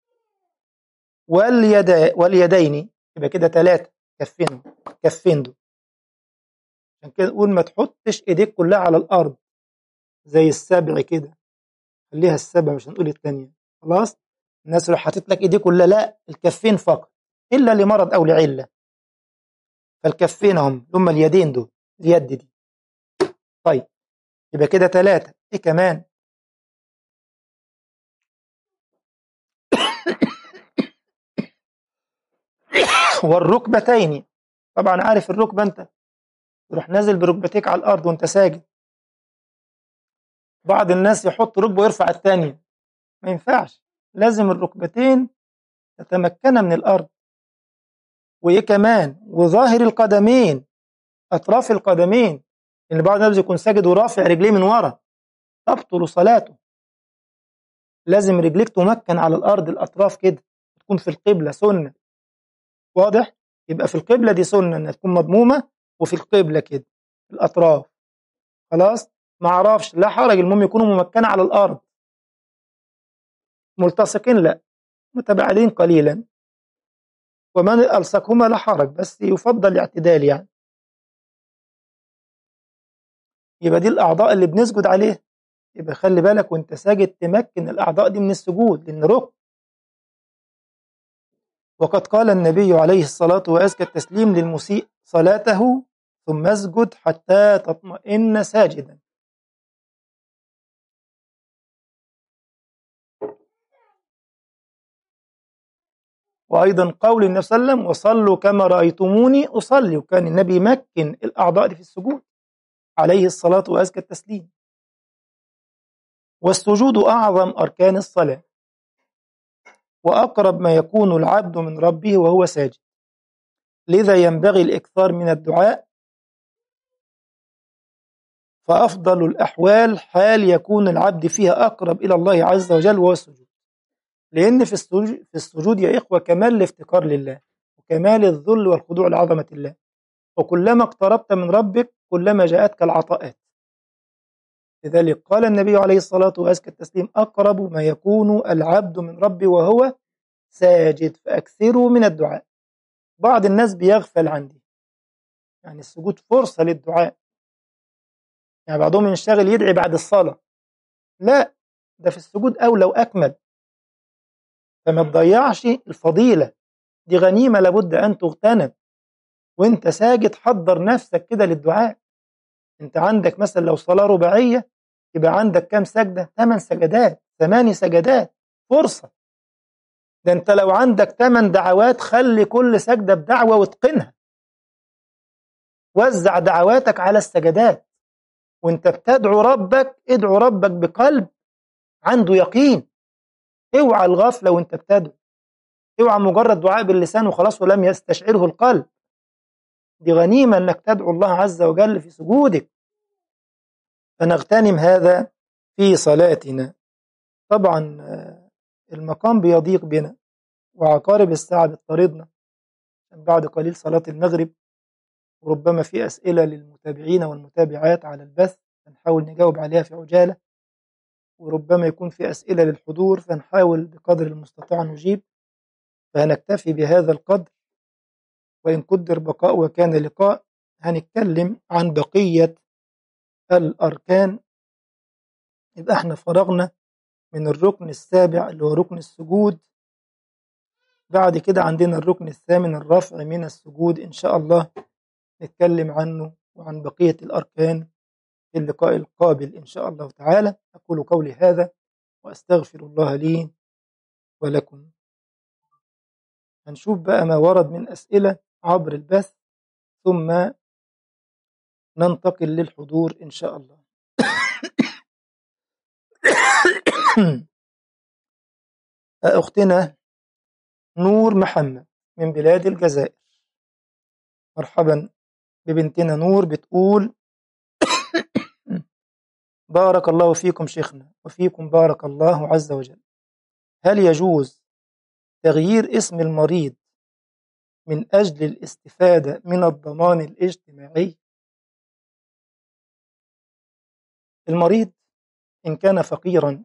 واليدين يبقى كده 3. كفين دول. عشان كده نقول ما تحطش ايديك كلها على الأرض زي السبع كده، خليها السبع مش هنقول التانية. خلاص. الناس لو حطيت لك ايديك كلها، لا، الكفين فقط، إلا لمرض أو لعلة. فالكفين هم اليدين دول، اليد دي. طيب يبقى كده 3. ايه كمان؟ والركبتين. طبعا عارف الركبة انت، تروح نازل بركبتيك على الأرض وانت ساجد. بعض الناس يحط ركبه ويرفع الثانية، ما ينفعش. لازم الركبتين تتمكن من الأرض. وإيه كمان؟ وظاهر القدمين، أطراف القدمين، لأن بعض الناس يكون ساجد ورافع رجليه من ورا، تبطل صلاته. لازم رجليك تمكن على الأرض، الأطراف كده تكون في القبلة، سنة. واضح؟ يبقى في القبلة دي سنة أنها تكون مضمومة، وفي القبلة كده الأطراف. خلاص. ما عرفش، لا حرج، المهم يكونوا ممكنة على الأرض. ملتصقين لا، متباعدين قليلا. ومن ألصقهما لا حرج، بس يفضل الاعتدال يعني. يبقى دي الأعضاء اللي بنسجد عليها. يبقى خلي بالك وانت ساجد تمكن الأعضاء دي من السجود، لأن ركن. وقد قال النبي عليه الصلاة وأزكى التسليم للمسيء صلاته ثم اسجد حتى تطمئن ساجدا. وأيضا قول النبي صلى الله عليه وسلم وصلوا كما رأيتموني أصلي. وكان النبي يمكن الأعضاء دي في السجود عليه الصلاة وأزكى التسليم. والسجود أعظم أركان الصلاة، وأقرب ما يكون العبد من ربه وهو ساجد. لذا ينبغي الإكثار من الدعاء. فأفضل الأحوال حال يكون العبد فيها أقرب إلى الله عز وجل وهو السجود. لأن في السجود يا إخوة كمال الافتقار لله، وكمال الذل والخضوع لعظمة الله. وكلما اقتربت من ربك كلما جاءتك العطاءات. لذلك قال النبي عليه الصلاة وأزكى التسليم أقرب ما يكون العبد من ربه وهو ساجد فأكثروا من الدعاء. بعض الناس بيغفل عن دي، يعني السجود فرصة للدعاء. يعني بعضهم ينشغل يدعي بعد الصلاة، لا، ده في السجود أولى وأكمل. فما تضيعش الفضيلة دي، غنيمة لابد أن تغتنم. وانت ساجد حضر نفسك كده للدعاء. انت عندك مثلا لو صلاة رباعية يبقى عندك كام سجدة؟ 8 سجدات، 8 سجدات، فرصة. ده انت لو عندك 8 دعوات خلي كل سجدة بدعوة واتقنها. وزع دعواتك على السجدات. وانت بتدعو ربك ادعو ربك بقلب عنده يقين. اوعى الغفلة وانت بتدعو. اوعى مجرد دعاء باللسان وخلاص ولم يستشعره القلب. دي غنيمة انك تدعو الله عز وجل في سجودك. فنغتنم هذا في صلاتنا. طبعا المقام بيضيق بنا وعقارب الساعة بتطاردنا بعد قليل صلاة المغرب، وربما في أسئلة للمتابعين والمتابعات على البث فنحاول نجاوب عليها في عجالة، وربما يكون في أسئلة للحضور فنحاول بقدر المستطاع نجيب. فهنكتفي بهذا القدر، وإن قدر بقاء وكان لقاء هنتكلم عن بقية الأركان. يبقى احنا فرغنا من الركن السابع اللي هو ركن السجود. بعد كده عندنا الركن الثامن الرفع من السجود، إن شاء الله نتكلم عنه وعن بقية الأركان في اللقاء القابل إن شاء الله تعالى. أقول قولي هذا وأستغفر الله لي ولكم. هنشوف بقى ما ورد من أسئلة عبر البث ثم ننتقل للحضور إن شاء الله. أختنا نور محمد من بلاد الجزائر، مرحبا ببنتنا نور، بتقول: بارك الله فيكم شيخنا وفيكم بارك الله عز وجل، هل يجوز تغيير اسم المريض من أجل الاستفادة من الضمان الاجتماعي؟ المريض إن كان فقيرا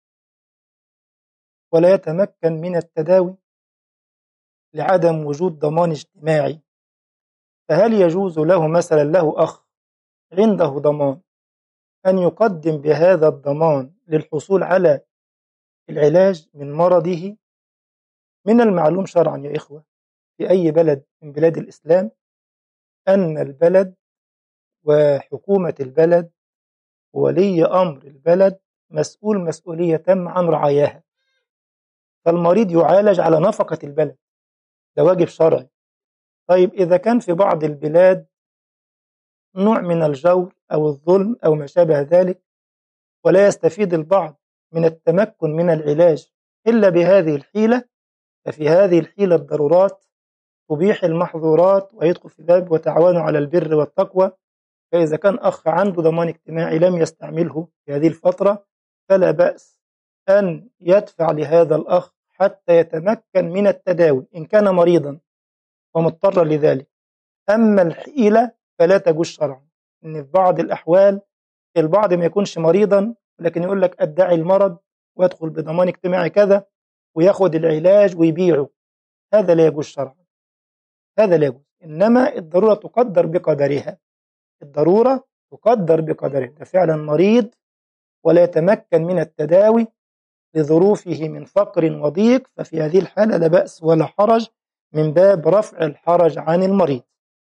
ولا يتمكن من التداوي لعدم وجود ضمان اجتماعي، فهل يجوز له مثلا له أخ عنده ضمان أن يقدم بهذا الضمان للحصول على العلاج من مرضه؟ من المعلوم شرعا يا إخوة في أي بلد من بلاد الإسلام أن البلد وحكومة البلد وولي أمر البلد مسؤول مسؤولية تامة عن رعاياها، فالمريض يعالج على نفقة البلد، ده واجب شرعي. طيب إذا كان في بعض البلاد نوع من الجور أو الظلم أو ما شابه ذلك، ولا يستفيد البعض من التمكن من العلاج إلا بهذه الحيلة، ففي هذه الحيلة الضرورات تبيح المحظورات ويدخل في باب وتعاونوا على البر والتقوى. فإذا كان أخ عنده ضمان اجتماعي لم يستعمله في هذه الفترة فلا بأس أن يدفع لهذا الأخ حتى يتمكن من التداوي إن كان مريضا ومضطرا لذلك. أما الحيلة فلا تجوز شرعا، إن في بعض الأحوال البعض ما يكونش مريضا لكن يقول لك أدعي المرض ويدخل بضمان اجتماعي كذا وياخد العلاج ويبيعه، هذا لا يجوز شرعا، هذا لا يجوز. إنما الضرورة تقدر بقدرها، الضرورة تقدر بقدرها، ده فعلا مريض ولا يتمكن من التداوي لظروفه من فقر وضيق، ففي هذه الحالة لا بأس ولا حرج من باب رفع الحرج عن المريض.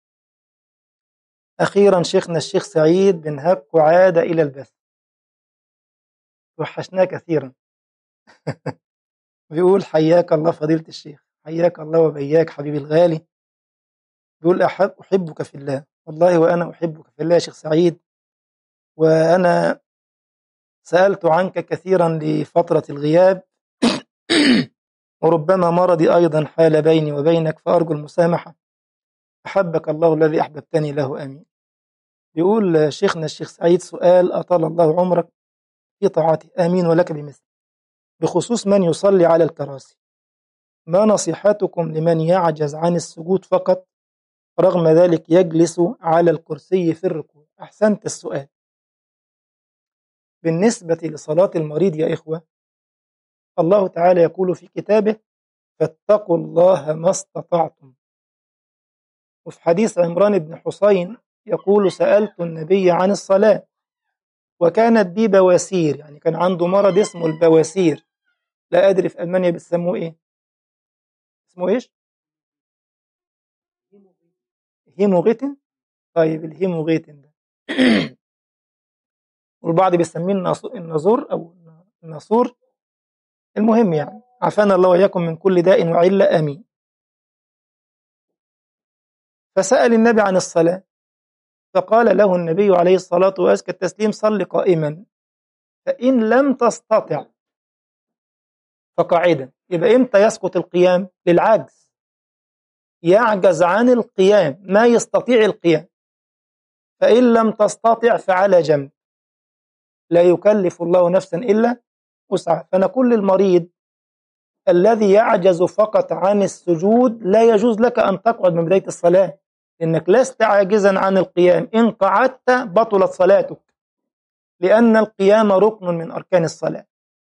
أخيرا شيخنا الشيخ سعيد بن هك عاد إلى البث، وحشناه كثيرا. بيقول: حياك الله فضيلة الشيخ، حياك الله وبياك حبيبي الغالي. بيقول: أحبك في الله، والله وأنا أحبك في الله يا شيخ سعيد، وأنا سألت عنك كثيرا لفترة الغياب وربما مرضي أيضا حال بيني وبينك، فأرجو المسامحة، أحبك الله الذي أحببتني له، آمين. بيقول شيخنا الشيخ سعيد: سؤال أطال الله عمرك في طاعته، آمين ولك بمثل، بخصوص من يصلي على الكراسي، ما نصيحتكم لمن يعجز عن السجود فقط رغم ذلك يجلس على الكرسي في الركوع؟ أحسنت السؤال. بالنسبة لصلاة المريض يا إخوة، الله تعالى يقول في كتابه: فاتقوا الله ما استطعتم. وفي حديث عمران بن حسين يقول: سألت النبي عن الصلاة وكانت بي بواسير، يعني كان عنده مرض اسمه البواسير، لا أدري في ألمانيا بيسموه إيه، اسمه إيش؟ هيموغيتن. طيب الهيموغيتن ده والبعض بيسميه الناظور أو الناصور، المهم يعني عافانا الله وإياكم من كل داء وعلة، آمين. فسأل النبي عن الصلاة فقال له النبي عليه الصلاة وأزكى التسليم: صل قائما، فإن لم تستطع فقاعدا. يبقى إمتى يسقط القيام؟ للعجز، يعجز عن القيام، ما يستطيع القيام، فإن لم تستطع فعلى جنب. لا يكلف الله نفسا إلا وسعها. فنقول للمريض الذي يعجز فقط عن السجود لا يجوز لك أن تقعد من بداية الصلاة، إنك لست عاجزا عن القيام، إن قعدت بطلت صلاتك، لأن القيام ركن من أركان الصلاة.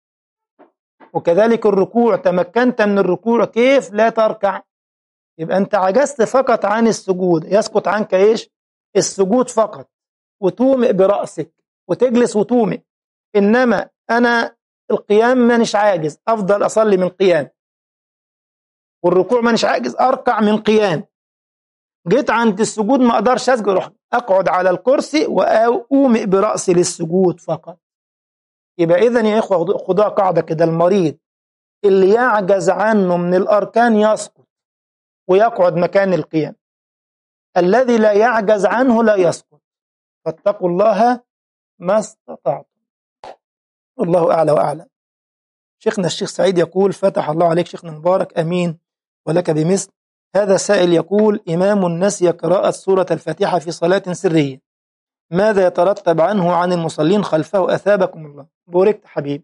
وكذلك الركوع، تمكنت من الركوع كيف لا تركع؟ يبقى أنت عجزت فقط عن السجود، يسقط عنك إيش؟ السجود فقط، وتومئ برأسك وتجلس وتومئ. إنما أنا القيام مانيش عاجز، أفضل أصلي من قيام، والركوع مانيش عاجز، أركع من قيام. جيت عند السجود ما أقدرش أسجد، أروح أقعد على الكرسي وأومئ برأسي للسجود فقط. يبقى إذن يا إخوة خدوها قاعدة كده، المريض اللي يعجز عنه من الأركان يسقط ويقعد مكان القيام، الذي لا يعجز عنه لا يسقط. فاتقوا الله ما استطعتم. الله أعلى وأعلم. شيخنا الشيخ سعيد يقول: فتح الله عليك شيخنا مبارك، أمين ولك بمثل. هذا سائل يقول: إمام نسي قراءة سورة الفاتحة في صلاة سرية، ماذا يترتب عنه عن المصلين خلفه؟ أثابكم الله. بوركت حبيبي.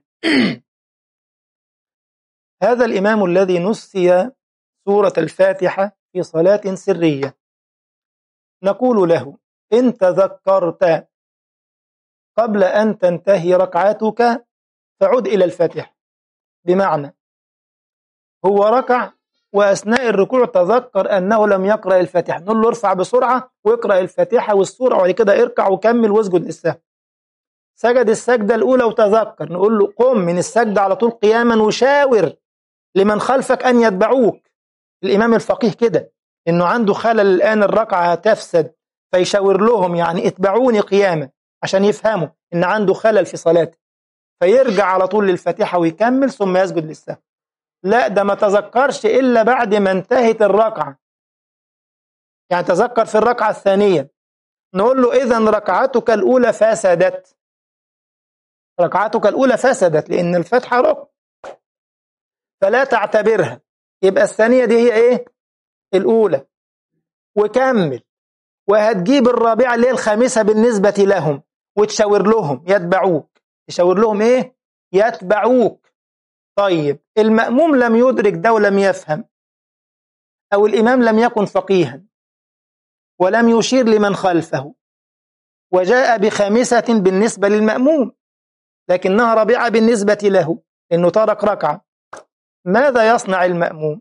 هذا الإمام الذي نسي سورة الفاتحة في صلاة سرية، نقول له: إن تذكرت قبل أن تنتهي ركعتك فعد إلى الفاتحة. بمعنى هو ركع وأثناء الركوع تذكر أنه لم يقرأ الفاتحة، نقول له: ارفع بسرعة واقرأ الفاتحة والسورة، وبعد كده اركع وكمل واسجد للسهو. سجد السجدة الأولى وتذكر، نقول له: قم من السجدة على طول قياما وشاور لمن خلفك أن يتبعوك. الإمام الفقيه كده، إنه عنده خلل الآن، الركعة هتفسد، فيشاور لهم يعني اتبعوني قياما، عشان يفهموا إن عنده خلل في صلاته، فيرجع على طول للفاتحة ويكمل ثم يسجد للسهو. لا، ده ما تذكرش إلا بعد ما انتهت الركعة، يعني تذكر في الركعة الثانية، نقول له: إذن ركعتك الأولى فسدت، ركعتك الأولى فسدت، لأن الفاتحة ركن فلا تعتبرها، يبقى الثانية دي هي إيه؟ الأولى، وكمل. وهتجيب الرابعة اللي هي الخامسة بالنسبة لهم، وتشاور لهم يتبعوك. تشاور لهم إيه؟ يتبعوك. طيب المأموم لم يدرك ده ولم يفهم، أو الإمام لم يكن فقيها ولم يشير لمن خلفه، وجاء بخامسة بالنسبة للمأموم لكنها رابعة بالنسبة له إنه ترك ركعة، ماذا يصنع المأموم؟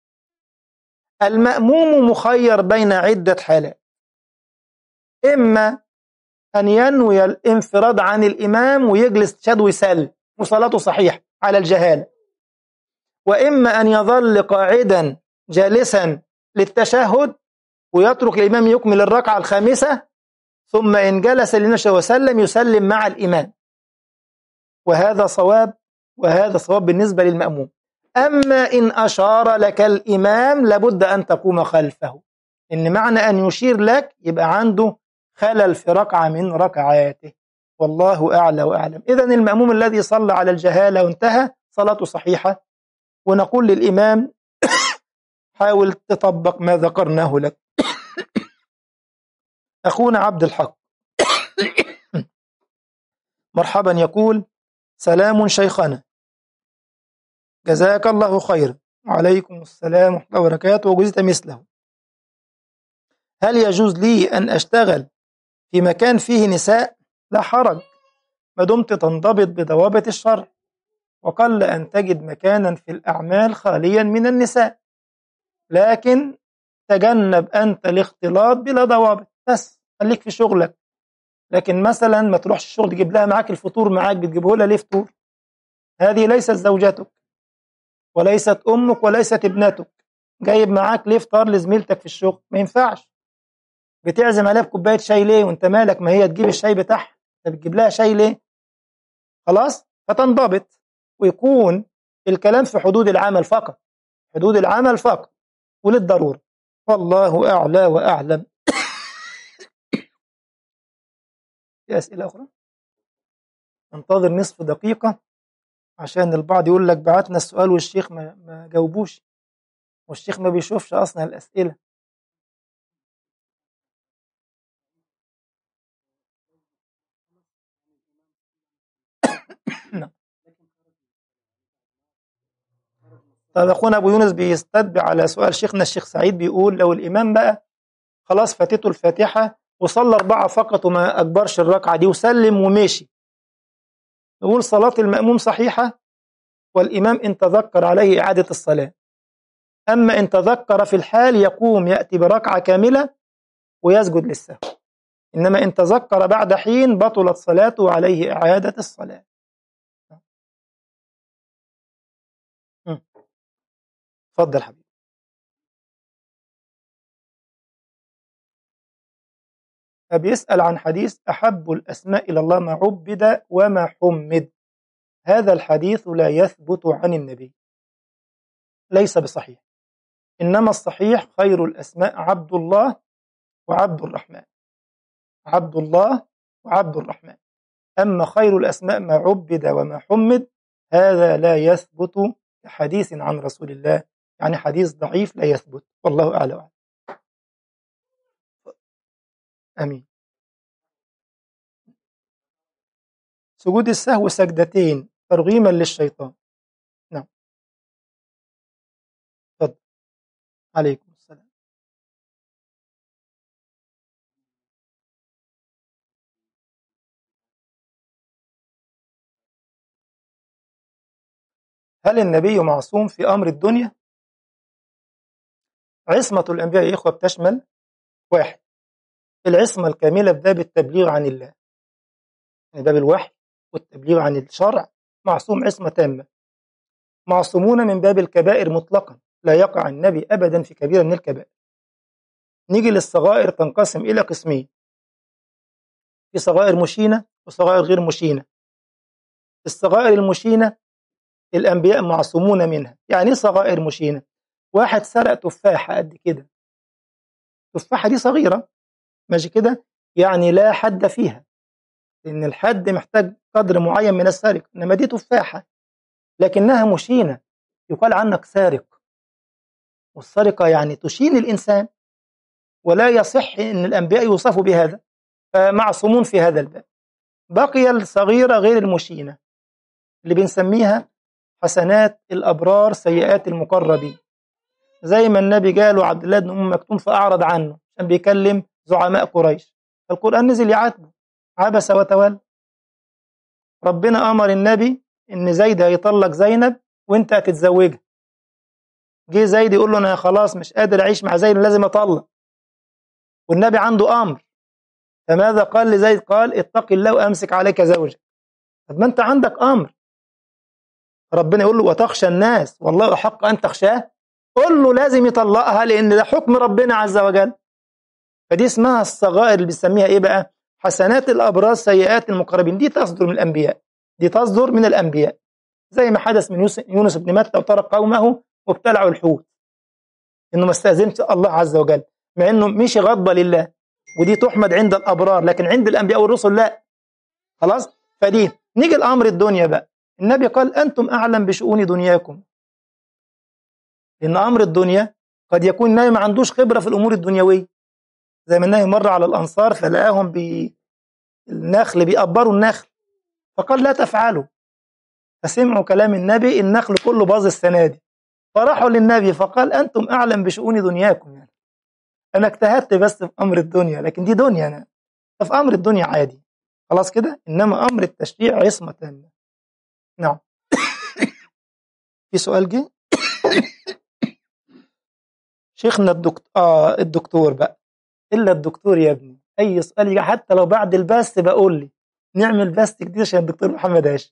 المأموم مخير بين عدة حالات: إما أن ينوي الانفراد عن الإمام ويجلس تشهد ويسلم وصلاته صحيح على الجهالة، وإما أن يظل قاعدا جالسا للتشهد ويترك الإمام يكمل الركعة الخامسة، ثم إن جلس لنشهد وسلم يسلم مع الإمام. وهذا صواب، وهذا صواب بالنسبة للمأموم. أما إن أشار لك الإمام لابد أن تقوم خلفه، إن معنى أن يشير لك يبقى عنده خلل في ركعة من ركعاته، والله أعلى وأعلم. إذن المأموم الذي صلى على الجهالة وانتهى صلاته صحيحة، ونقول للإمام: حاول تطبق ما ذكرناه لك. أخونا عبد الحق مرحبا، يقول: سلام شيخنا، جزاك الله خيرا. وعليكم السلام ورحمة الله وبركاته، وجزيت مثله. هل يجوز لي أن أشتغل في مكان فيه نساء؟ لا حرج، ما دمت تنضبط بضوابط الشرع، وقل أن تجد مكانا في الأعمال خاليا من النساء، لكن تجنب أنت الاختلاط بلا ضوابط، بس خليك في شغلك. لكن مثلا ما تروحش الشغل تجيب لها معاك الفطور، معاك بتجيبه لها ليه فطور؟ هذه ليست زوجتك وليست أمك وليست ابنتك، جايب معاك ليه فطار لزميلتك في الشغل؟ ما ينفعش. بتعزم عليها بكوباية شاي ليه وانت مالك؟ ما هي تجيب الشاي بتاعها، انت بتجيب لها شاي ليه؟ خلاص، فتنضبط ويكون الكلام في حدود العمل فقط، حدود العمل فقط وللضرورة، والله أعلى وأعلم. في أسئلة أخرى؟ انتظر نصف دقيقة عشان البعض يقول لك بعتنا السؤال والشيخ ما جاوبوش، والشيخ ما بيشوفش أصلا الأسئلة. طب أخونا أبو يونس بيستتبع على سؤال شيخنا الشيخ سعيد، بيقول لو الإمام بقى خلاص فاتته الفاتحة وصلى 4 فقط وما أكبرش الركعة دي وسلم ومشي، نقول صلاة المأموم صحيحة والإمام إن تذكر عليه إعادة الصلاة، أما إن تذكر في الحال يقوم يأتي بركعة كاملة ويسجد للسهو، إنما إن تذكر بعد حين بطلت صلاته وعليه إعادة الصلاة. اتفضل حبيبي. فبيسأل عن حديث أحب الأسماء إلى الله ما عبد وما حمد، هذا الحديث لا يثبت عن النبي، ليس بصحيح، إنما الصحيح خير الأسماء عبد الله وعبد الرحمن، عبد الله وعبد الرحمن، أما خير الأسماء ما عبد وما حمد هذا لا يثبت كحديث عن رسول الله، يعني حديث ضعيف لا يثبت، والله أعلم. أمين. سجود السهو سجدتين ترغيما للشيطان. نعم. تفضل. عليكم السلام. هل النبي معصوم في أمر الدنيا؟ عصمة الأنبياء يا إخوة بتشمل: 1، العصمة الكاملة في باب التبليغ عن الله، يعني باب الوحي والتبليغ عن الشرع معصوم عصمة تامة، معصومون من باب الكبائر مطلقا، لا يقع النبي أبدا في كبيرة من الكبائر. نيجي للصغائر تنقسم إلى قسمين: في صغائر مشينة وصغائر غير مشينة. الصغائر المشينة الأنبياء معصومون منها. يعني إيه صغائر مشينة؟ واحد سرق تفاحة قد كده، التفاحة دي صغيرة ماشي كده، يعني لا حد فيها، لأن الحد محتاج قدر معين من السرقة، إنما دي تفاحة لكنها مشينة، يقال عنك سارق، والسرقة يعني تشين الإنسان، ولا يصح أن الأنبياء يوصفوا بهذا، فمعصومون في هذا الباب. بقي الصغيرة غير المشينة اللي بنسميها حسنات الأبرار سيئات المقربين، زي ما النبي قال وعبد الله بن أم مكتوم فأعرض عنه عشان بيكلم زعماء قريش، القرآن نزل يعاتبه، عبس وتولى. ربنا أمر النبي إن زيد هيطلق زينب وأنت هتتزوجها، جه زيد يقول له أنا خلاص مش قادر أعيش مع زينب لازم أطلق، والنبي عنده أمر، فماذا قال لزيد؟ قال اتق الله وأمسك عليك زوجك. طب ما أنت عندك أمر، ربنا يقول له وتخشى الناس والله أحق أن تخشاه، قل له لازم يطلقها لأن ده حكم ربنا عز وجل. فدي اسمها الصغائر اللي بيسميها إيه بقى؟ حسنات الأبرار سيئات المقربين، دي تصدر من الأنبياء، دي تصدر من الأنبياء، زي ما حدث من يونس بن متى وترك قومه وابتلعوا الحوت، إنه ما استأذنش الله عز وجل، مع إنه مشي غضبة لله، ودي تحمد عند الأبرار، لكن عند الأنبياء والرسل لا. خلاص. فدي نيجي الأمر الدنيا بقى، النبي قال أنتم أعلم بشؤون دنياكم، لأن أمر الدنيا قد يكون النبي ما عندوش خبرة في الأمور الدنيوية، زي ما النبي مر على الأنصار فلقاهم بالنخل بيقبروا النخل، فقال لا تفعلوا، فسمعوا كلام النبي النخل كله باظ السنة دي، فراحوا للنبي فقال أنتم أعلم بشؤون دنياكم، يعني أنا اجتهدت بس في أمر الدنيا، لكن دي دنيا، أنا في أمر الدنيا عادي خلاص كده، إنما أمر التشريع عصمة تامة. نعم. في سؤال جه شيخنا الدكتور بقى، إلا الدكتور يا ابني، أي سؤال يجي حتى لو بعد البث بقول لي نعمل بث جديد عشان الدكتور محمد هاشم.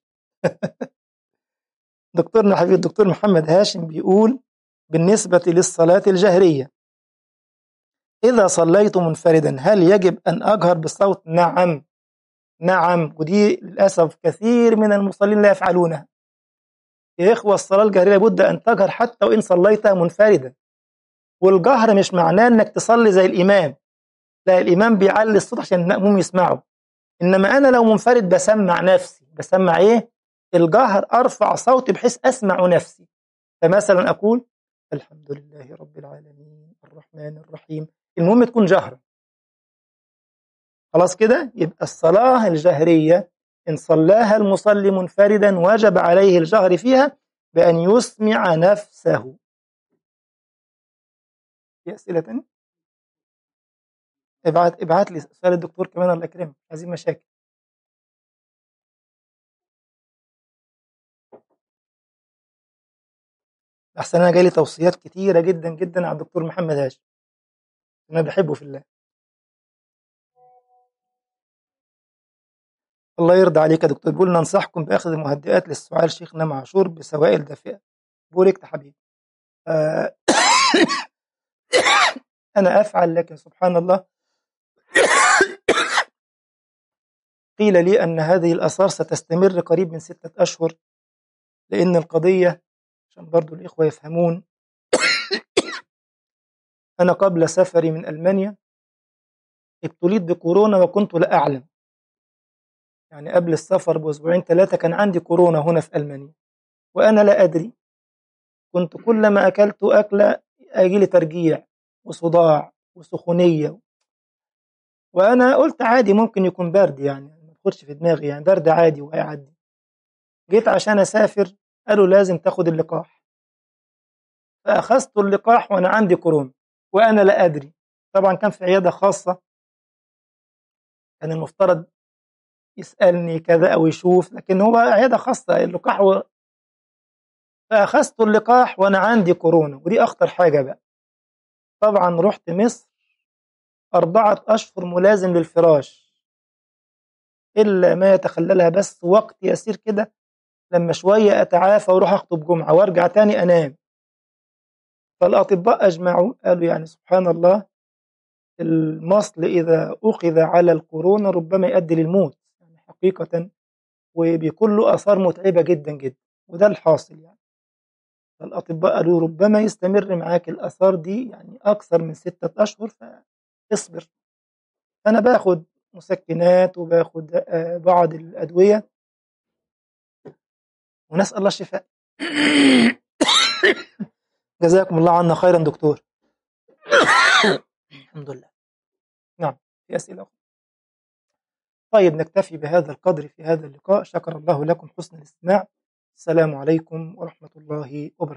دكتورنا حبيبي الدكتور محمد هاشم بيقول بالنسبة للصلاة الجهرية، إذا صليت منفردا هل يجب أن أجهر بالصوت؟ نعم، نعم، ودي للأسف كثير من المصلين لا يفعلونها. يا إخوة الصلاة الجهرية لابد أن تجهر حتى وإن صليتها منفردا، والجهر مش معناه أنك تصلي زي الإمام، لا، الإمام بيعلي الصوت عشان المأموم يسمعه، إنما أنا لو منفرد بسمع نفسي، بسمع إيه؟ الجهر، أرفع صوتي بحيث أسمع نفسي، فمثلا أقول الحمد لله رب العالمين الرحمن الرحيم، المهم تكون جهرا. خلاص كده يبقى الصلاة الجهرية إن صلاها المصلي منفردا وجب عليه الجهر فيها، بأن يسمع نفسه. في أسئلة تانية؟ ابعت لي سؤال الدكتور كمان، الله يكرمك، عايزين مشاكل. أحسن أنا جاي لي توصيات كتيرة جدا جدا على الدكتور محمد هاشم، أنا بحبه في الله. الله يرضى عليك يا دكتور، بيقول ننصحكم بأخذ المهدئات للسعال شيخنا معشور بسوائل دافئة. بوركت حبيبي. آه أنا أفعل، لكن سبحان الله قيل لي أن هذه الآثار ستستمر قريب من 6 أشهر، لأن القضية عشان برضو الإخوة يفهمون. أنا قبل سفري من ألمانيا ابتليت بكورونا وكنت لا أعلم، يعني قبل السفر بأسبوعين 3 كان عندي كورونا هنا في ألمانيا وأنا لا أدري. كنت كلما أكلت أكلة أجي لي ترجيع وصداع وسخونية، وأنا قلت عادي ممكن يكون برد، يعني ما تاخدش في دماغي، يعني برد عادي وهيعدي. جيت عشان أسافر قالوا لازم تاخد اللقاح، فأخذت اللقاح وأنا عندي كورونا وأنا لا أدري. طبعا كان في عيادة خاصة، كان المفترض يسألني كذا أو يشوف، لكن هو عيادة خاصة اللقاح فأخذت اللقاح وأنا عندي كورونا، ودي أخطر حاجة بقى. طبعا رحت مصر 4 أشهر ملازم للفراش، إلا ما يتخللها بس وقت يسير كده، لما شوية أتعافى وأروح أخطب جمعة وأرجع تاني أنام. فالأطباء أجمعوا قالوا يعني سبحان الله، المصل إذا أخذ على الكورونا ربما يؤدي للموت يعني حقيقة، وبيكون له آثار متعبة جدا جدا، وده الحاصل يعني. فالأطباء قالوا ربما يستمر معاك الآثار دي يعني أكثر من 6 أشهر، فاصبر. فأنا باخد مسكنات وباخد بعض الأدوية، ونسأل الله الشفاء. جزاكم الله عنا خيرا دكتور. الحمد لله. نعم، في أسئلة أخرى؟ طيب نكتفي بهذا القدر في هذا اللقاء. شكر الله لكم حسن الاستماع. السلام عليكم ورحمة الله وبركاته.